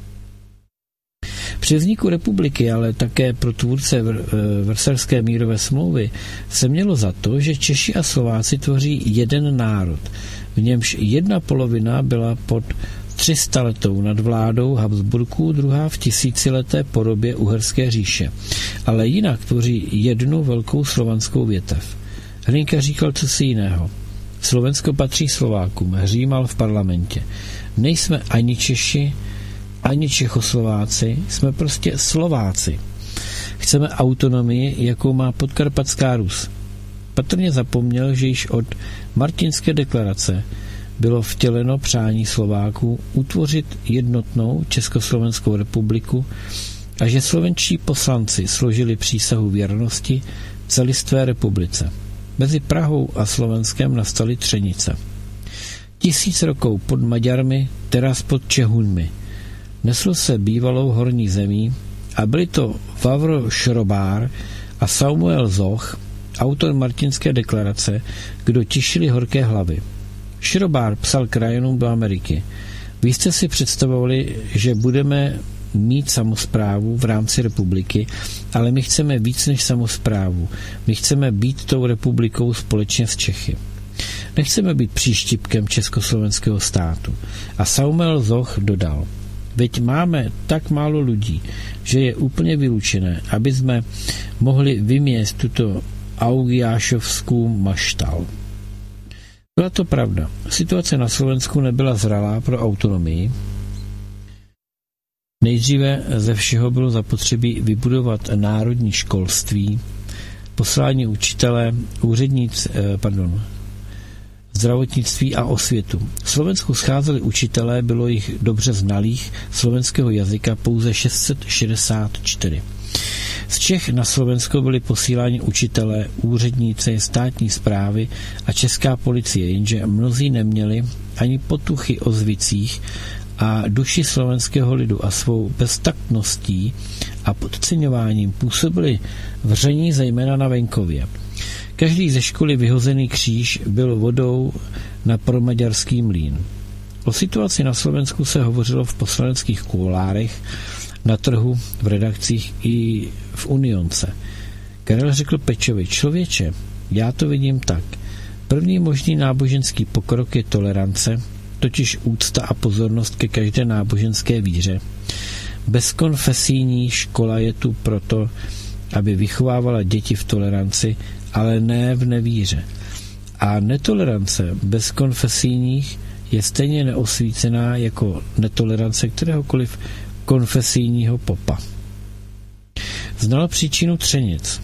Při vzniku republiky, ale také pro tvůrce Versailleské mírové smlouvy se mělo za to, že Češi a Slováci tvoří jeden národ, v němž jedna polovina byla pod tři sta letou nadvládou Habsburků, druhá v tisícileté podobě Uherské říše, ale jinak tvoří jednu velkou slovanskou větev. Hlinka říkal cosi jiného. Slovensko patří Slovákům, hřímal v parlamentě. Nejsme ani Češi, ani Čechoslováci, jsme prostě Slováci. Chceme autonomii, jakou má Podkarpatská Rus. Patrně zapomněl, že již od Martinské deklarace bylo vtěleno přání Slováků utvořit jednotnou Československou republiku a že slovenští poslanci složili přísahu věrnosti celistvé republice. Mezi Prahou a Slovenskem nastaly třenice. Tisíc roků pod Maďarmi, teraz pod Čehunmi. Neslo se bývalou horní zemí a byli to Vavro Šrobár a Samuel Zoch, autor Martinské deklarace, kdo tišili horké hlavy. Šrobár psal krajanům do Ameriky. Vy jste si představovali, že budeme mít samosprávu v rámci republiky, ale my chceme víc než samosprávu. My chceme být tou republikou společně s Čechy. Nechceme být příštipkem československého státu. A Samuel Zoch dodal, veď máme tak málo lidí, že je úplně vylučené, aby jsme mohli vyměst tuto augiášovskou maštal. Byla to pravda. Situace na Slovensku nebyla zralá pro autonomii. Nejdříve ze všeho bylo zapotřebí vybudovat národní školství, poslání učitele, úředníc, pardon, zdravotnictví a osvětu. V Slovensku scházeli učitelé, bylo jich dobře znalých slovenského jazyka pouze šest set šedesát čtyři. Z Čech na Slovensko byli posíláni učitelé, úředníci, státní správy a česká policie, jenže mnozí neměli ani potuchy o zvicích a duši slovenského lidu a svou beztaktností a podceňováním působili vření zejména na venkově. Každý ze školy vyhozený kříž byl vodou na promaďarský mlýn. O situaci na Slovensku se hovořilo v poslaneckých kulárech, na trhu, v redakcích i v Unionce. Karel řekl Pečovi, člověče, já to vidím tak. První možný náboženský pokrok je tolerance, totiž úcta a pozornost ke každé náboženské víře. Bezkonfesijní škola je tu proto, aby vychovávala děti v toleranci, ale ne v nevíře. A netolerance bezkonfesijních je stejně neosvícená jako netolerance kteréhokoliv konfesijního popa. Znal příčinu třenic.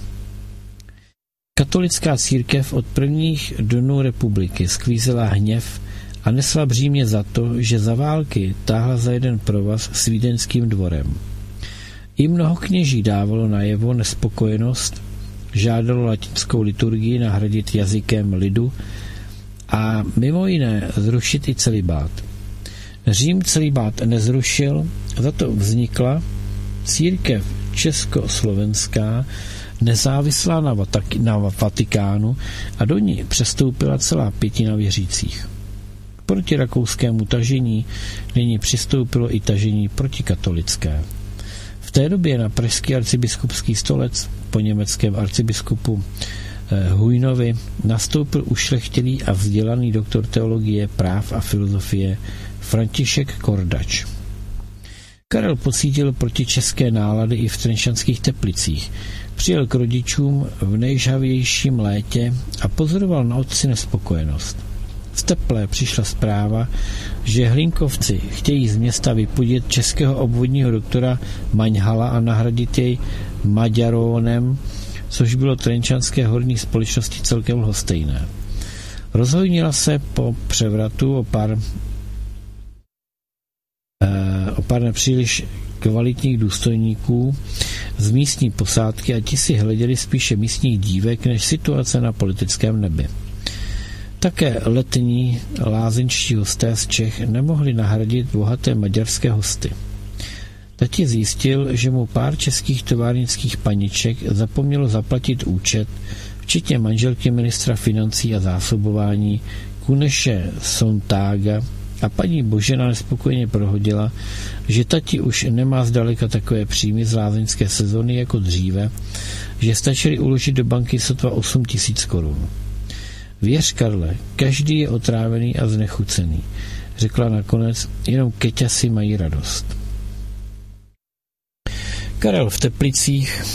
Katolická církev od prvních dnů republiky skvízela hněv a nesla břímě za to, že za války táhla za jeden provaz s vídeňským dvorem. I mnoho kněží dávalo najevo nespokojenost, žádalo latinskou liturgii nahradit jazykem lidu a mimo jiné zrušit i celibát. Řím celibát nezrušil, za to vznikla církev československá, nezávislá na, Vatak- na Vatikánu a do ní přestoupila celá pětina věřících. Proti rakouskému tažení nyní přistoupilo i tažení protikatolické. V té době na pražský arcibiskupský stolec po německém arcibiskupu eh, Hujnovi nastoupil ušlechtilý a vzdělaný doktor teologie, práv a filozofie František Kordač. Karel pocítil protičeské nálady i v Trenčanských Teplicích. Přijel k rodičům v nejžhavějším létě a pozoroval na otci nespokojenost. Z Teplé přišla zpráva, že Hlinkovci chtějí z města vypudit českého obvodního doktora Maňhala a nahradit jej Maďarónem, což bylo trenčanské horní společnosti celkem lhostejné. Rozhojnila se po převratu o pár o pár nepříliš kvalitních důstojníků z místní posádky a ti si hleděli spíše místních dívek než situace na politickém nebi. Také letní lázeňští hosté z Čech nemohli nahradit bohaté maďarské hosty. Tati zjistil, že mu pár českých továrnických paniček zapomnělo zaplatit účet, včetně manželky ministra financí a zásobování Kuneše Sontága, a paní Božena nespokojeně prohodila, že tati už nemá zdaleka takové příjmy z lázeňské sezony jako dříve, že stačili uložit do banky sotva osm tisíc korun. Věř, Karle, každý je otrávený a znechucený, řekla nakonec, jenom keťasy mají radost. Karel v Teplicích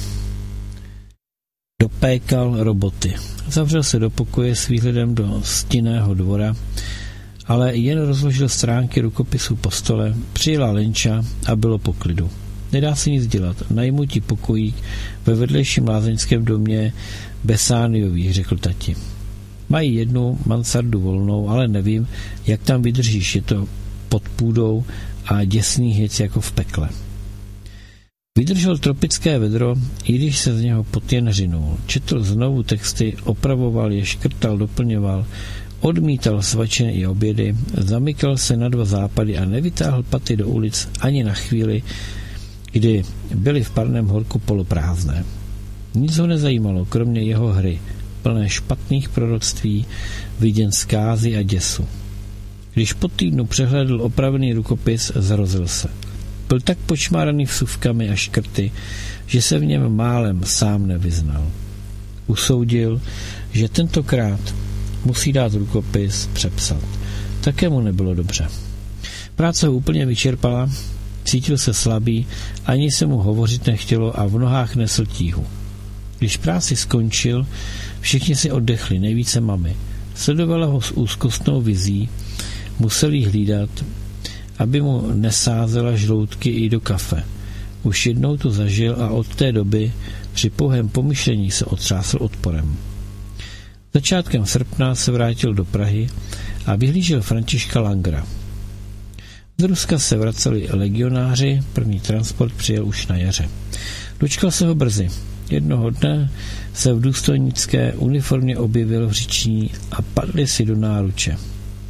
dopékal roboty. Zavřel se do pokoje s výhledem do stinného dvora, ale jen rozložil stránky rukopisů po stole, přijela Lenča a bylo po klidu. Nedá se nic dělat, najmu ti pokojík ve vedlejším lázeňském domě Besániových, řekl tati. Mají jednu mansardu volnou, ale nevím, jak tam vydržíš, je to pod půdou a děsný hec jako v pekle. Vydržel tropické vedro, i když se z něho pot jen řinul. Četl znovu texty, opravoval je, škrtal, doplňoval, odmítal svačiny i obědy, zamykal se na dva západy a nevytáhl paty do ulic ani na chvíli, kdy byly v parném horku poloprázdné. Nic ho nezajímalo, kromě jeho hry, plné špatných proroctví, viděn zkázy a děsu. Když po týdnu přehlédl opravený rukopis, zrozil se. Byl tak počmáraný vsuvkami a škrty, že se v něm málem sám nevyznal. Usoudil, že tentokrát musí dát rukopis přepsat. Také mu nebylo dobře. Práce ho úplně vyčerpala, cítil se slabý, ani se mu hovořit nechtělo a v nohách nesl tíhu. Když práci skončil, všichni si oddechli, nejvíce mami. Sledovala ho s úzkostnou vizí, musel jí hlídat, aby mu nesázela žloutky i do kafe. Už jednou to zažil a od té doby při pouhém pomyšlení se otřásl odporem. Začátkem srpna se vrátil do Prahy a vyhlížel Františka Langera. Z Ruska se vraceli legionáři, první transport přijel už na jaře. Dočkal se ho brzy. Jednoho dne se v důstojnické uniformě objevil v Říční a padli si do náruče.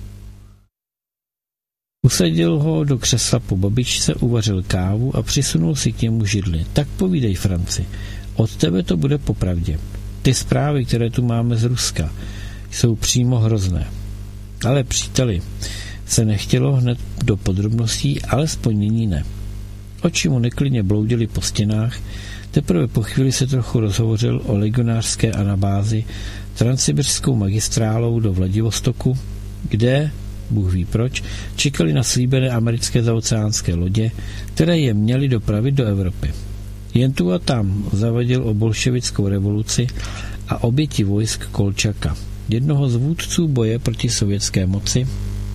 Usadil ho do křesla po babičce, uvařil kávu a přisunul si k němu židli. Tak povídej, Franci, od tebe to bude popravdě. Ty zprávy, které tu máme z Ruska, jsou přímo hrozné. Ale příteli, se nechtělo hned do podrobností, alespoň nyní ne. Oči mu neklidně bloudily po stěnách, teprve po chvíli se trochu rozhovořil o legionářské anabázi transsibirskou magistrálou do Vladivostoku, kde, Bůh ví proč, čekali na slíbené americké zaoceánské lodě, které je měly dopravit do Evropy. Jen tu a tam zavadil o bolševickou revoluci a oběti vojsk Kolčaka, jednoho z vůdců boje proti sovětské moci,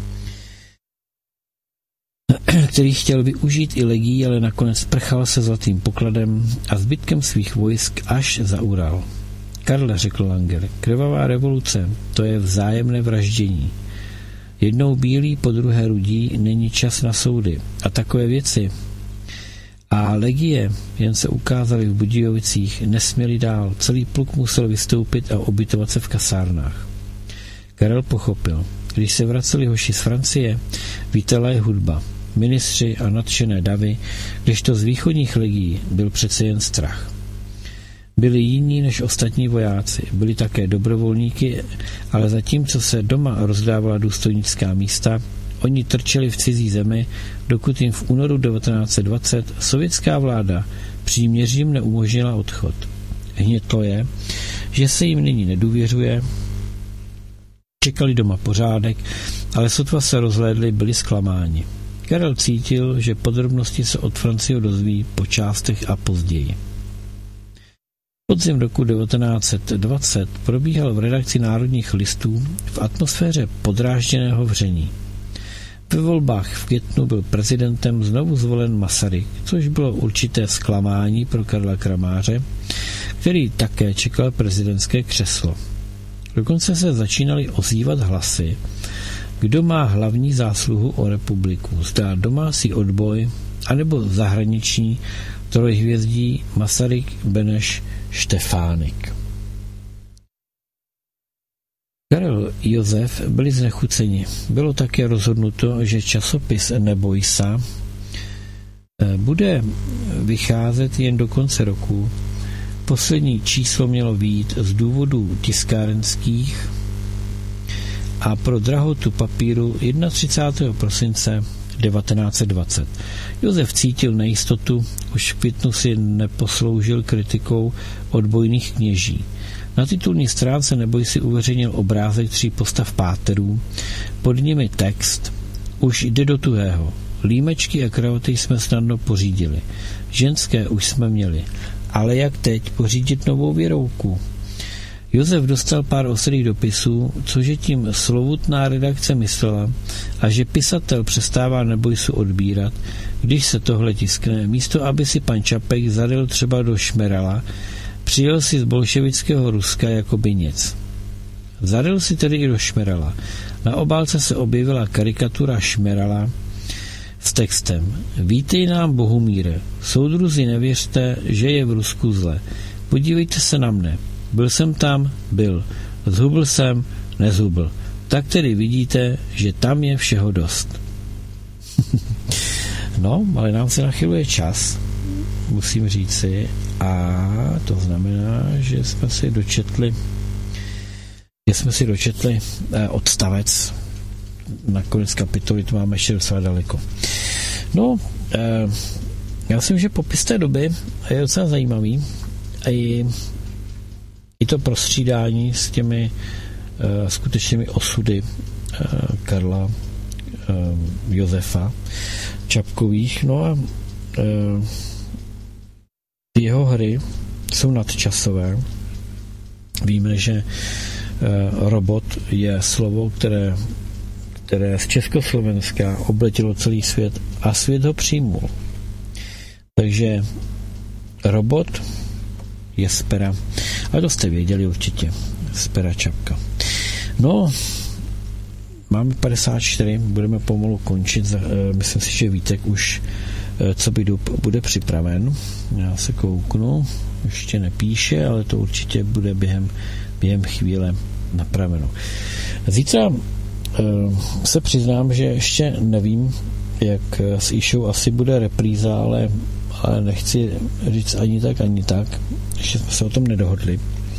který chtěl využít i legií, ale nakonec prchal se zlatým pokladem a zbytkem svých vojsk až za Ural. Karle, řekl Langer, krvavá revoluce, to je vzájemné vraždění. Jednou bílý, po druhé rudí, není čas na soudy a takové věci. A legie, jen se ukázaly v Budějovicích, nesměli dál, celý pluk musel vystoupit a ubytovat se v kasárnách. Karel pochopil, když se vraceli hoši z Francie, vítala je hudba, ministři a nadšené davy, kdežto z východních legií byl přece jen strach. Byli jiní než ostatní vojáci, byli také dobrovolníky, ale zatímco se doma rozdávala důstojnická místa, oni trčeli v cizí zemi, dokud jim v únoru devatenáct set dvacet sovětská vláda příměřím neumožnila odchod. Hnětlo je, že se jim nyní nedůvěřuje, čekali doma pořádek, ale sotva se rozhlédli, byli zklamáni. Karel cítil, že podrobnosti se od Francie dozví po částech a později. Podzim roku devatenáct set dvacet probíhal v redakci Národních listů v atmosféře podrážděného vření. Ve volbách v květnu byl prezidentem znovu zvolen Masaryk, což bylo určité zklamání pro Karla Kramáře, který také čekal prezidentské křeslo. Dokonce se začínaly ozývat hlasy, kdo má hlavní zásluhu o republiku, zda domácí odboj, anebo zahraniční trojhvězdí Masaryk, Beneš, Štefánik. Karel Josef byli znechuceni. Bylo také rozhodnuto, že časopis Neboj sa bude vycházet jen do konce roku. Poslední číslo mělo vyjít z důvodů tiskárenských a pro drahotu papíru třicátého prvního prosince devatenáct set dvacet. Josef cítil nejistotu, už v květnu si neposloužil kritikou odbojných kněží. Na titulní stránce Neboj si uveřejnil obrázek tří postav páterů, pod nimi text Už jde do tuhého. Límečky a kravaty jsme snadno pořídili. Ženské už jsme měli. Ale jak teď pořídit novou věrouku? Josef dostal pár ostrých dopisů, cože tím slovutná redakce myslela, a že pisatel přestává Nebojsu odbírat, když se tohle tiskne. Místo, aby si pan Čapek zadel třeba do Šmerala, přijel si z bolševického Ruska jako by nic. Zadel si tedy i do Šmerala. Na obálce se objevila karikatura Šmerala s textem Vítej nám, Bohumíre. Soudruzi, nevěřte, že je v Rusku zle. Podívejte se na mne. Byl jsem tam? Byl. Zhubl jsem? Nezhubl. Tak tedy vidíte, že tam je všeho dost. No, ale nám se nachyluje čas, musím říci, a to znamená, že jsme si dočetli že jsme si dočetli eh, odstavec. Nakonec kapitoly to máme ještě docela daleko. No, eh, já myslím, že popis té doby je docela zajímavý a i, i to prostřídání s těmi eh, skutečnými osudy eh, Karla eh, Josefa Čapkových. No a eh, jeho hry jsou nadčasové. Víme, že eh, robot je slovo, které které z Československa obletělo celý svět a svět ho přijmul. Takže robot je z pera, ale to jste věděli určitě, z pera Čapka. No, máme padesát čtyři, budeme pomalu končit, myslím si, že Vítek už co by bude připraven. Já se kouknu, ještě nepíše, ale to určitě bude během, během chvíle napraveno. Zítra se přiznám, že ještě nevím, jak s Išou asi bude repríza, ale, ale nechci říct ani tak, ani tak. Ještě jsme se o tom nedohodli.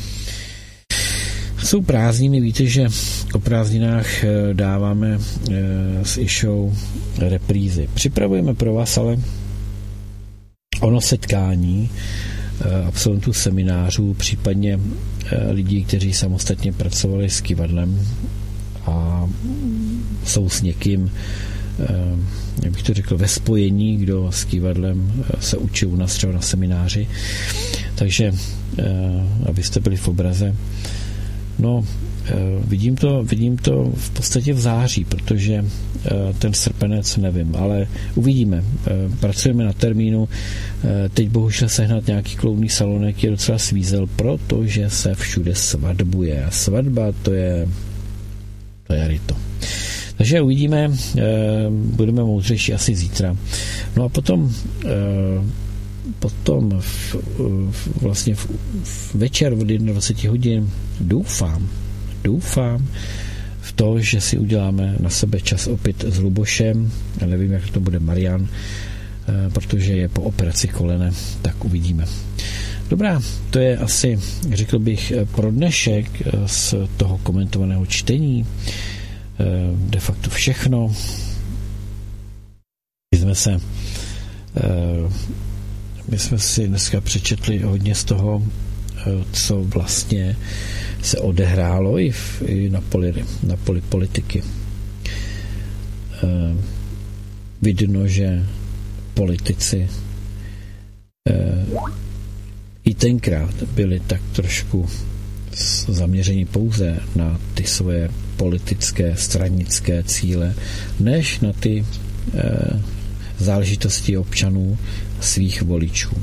Jsou prázdniny, víte, že o prázdninách dáváme s Išou reprízy. Připravujeme pro vás ale ono setkání absolventů seminářů, případně lidí, kteří samostatně pracovali s kivadlem a jsou s někým, jak bych to řekl, ve spojení, kdo s kivadlem se učí u nás třeba na semináři. Takže abyste byli v obraze. No, vidím to, vidím to v podstatě v září, protože ten srpenec nevím, ale uvidíme. Pracujeme na termínu. Teď bohužel sehnat nějaký kloudný salonek je docela svízel, protože se všude svatbuje. A svatba to je to je ryto. Takže uvidíme, budeme moudřejší asi zítra. No a potom potom v, v, vlastně v, v večer od dvacet jedna hodin doufám, doufám v to, že si uděláme na sebe čas opět s Lubošem. Já nevím, jak to bude Marian, protože je po operaci kolene, tak uvidíme. Dobrá, to je asi, řekl bych, pro dnešek z toho komentovaného čtení de facto všechno. My jsme se my jsme si dneska přečetli hodně z toho, co vlastně se odehrálo i, v, i na, poli, na poli politiky. Vidno, že politici i tenkrát byli tak trošku zaměření pouze na ty svoje politické, stranické cíle, než na ty e, záležitosti občanů, svých voličů.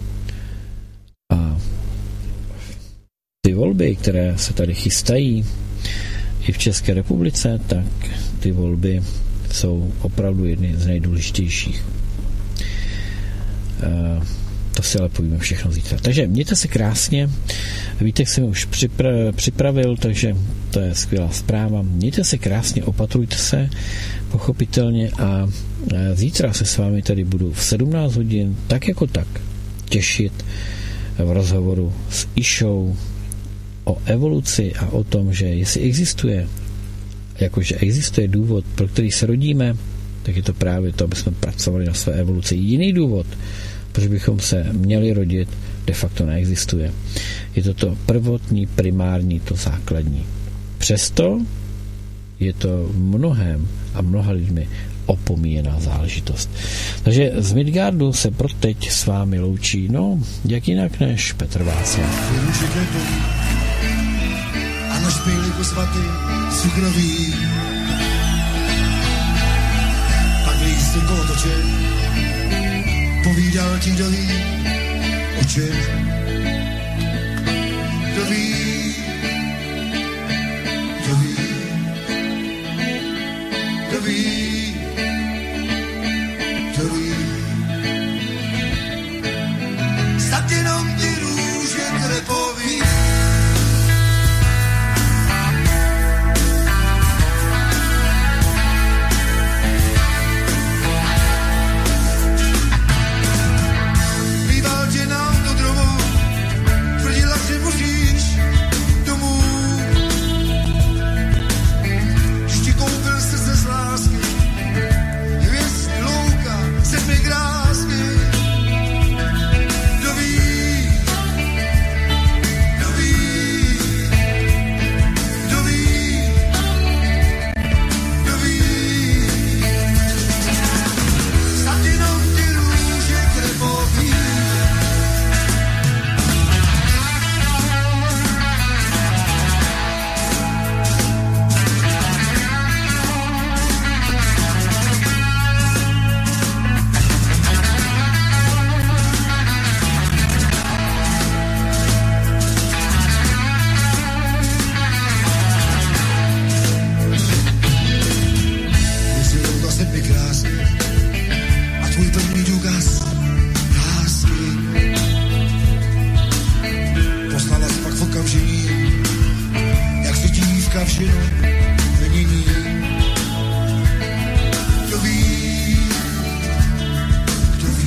A ty volby, které se tady chystají i v České republice, tak ty volby jsou opravdu jedny z nejdůležitějších. E, To si ale povíme všechno zítra. Takže mějte se krásně. Vítek se mi už připra- připravil, takže to je skvělá zpráva. Mějte se krásně, opatrujte se, pochopitelně, a zítra se s vámi tady budu v sedmnáct hodin, tak jako tak, těšit v rozhovoru s Išou o evoluci a o tom, že jestli existuje, jakože existuje důvod, pro který se rodíme, tak je to právě to, aby jsme pracovali na své evoluci. Jiný důvod, proč bychom se měli rodit, de facto neexistuje. Je to to prvotní, primární, to základní. Přesto je to mnohem a mnoha lidmi opomíjená záležitost. Takže z Midgardu se pro teď s vámi loučí, no, jak jinak než Petr Václav. A na špejliku svatý cukrový, pak lístek otočil, povídal ti, kdo ví, o čem, kdo ví, kdo ví, kdo ví, kdo ví. Snad jenom ti růže krepový, že musíš domů. Ještě koupil jsi se z lásky hvězd louka, sedmi krásky. Kdo ví, kdo ví, kdo ví, kdo ví. Snad jenom ty růže krepový.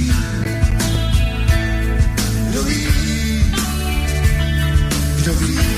Kdo ví,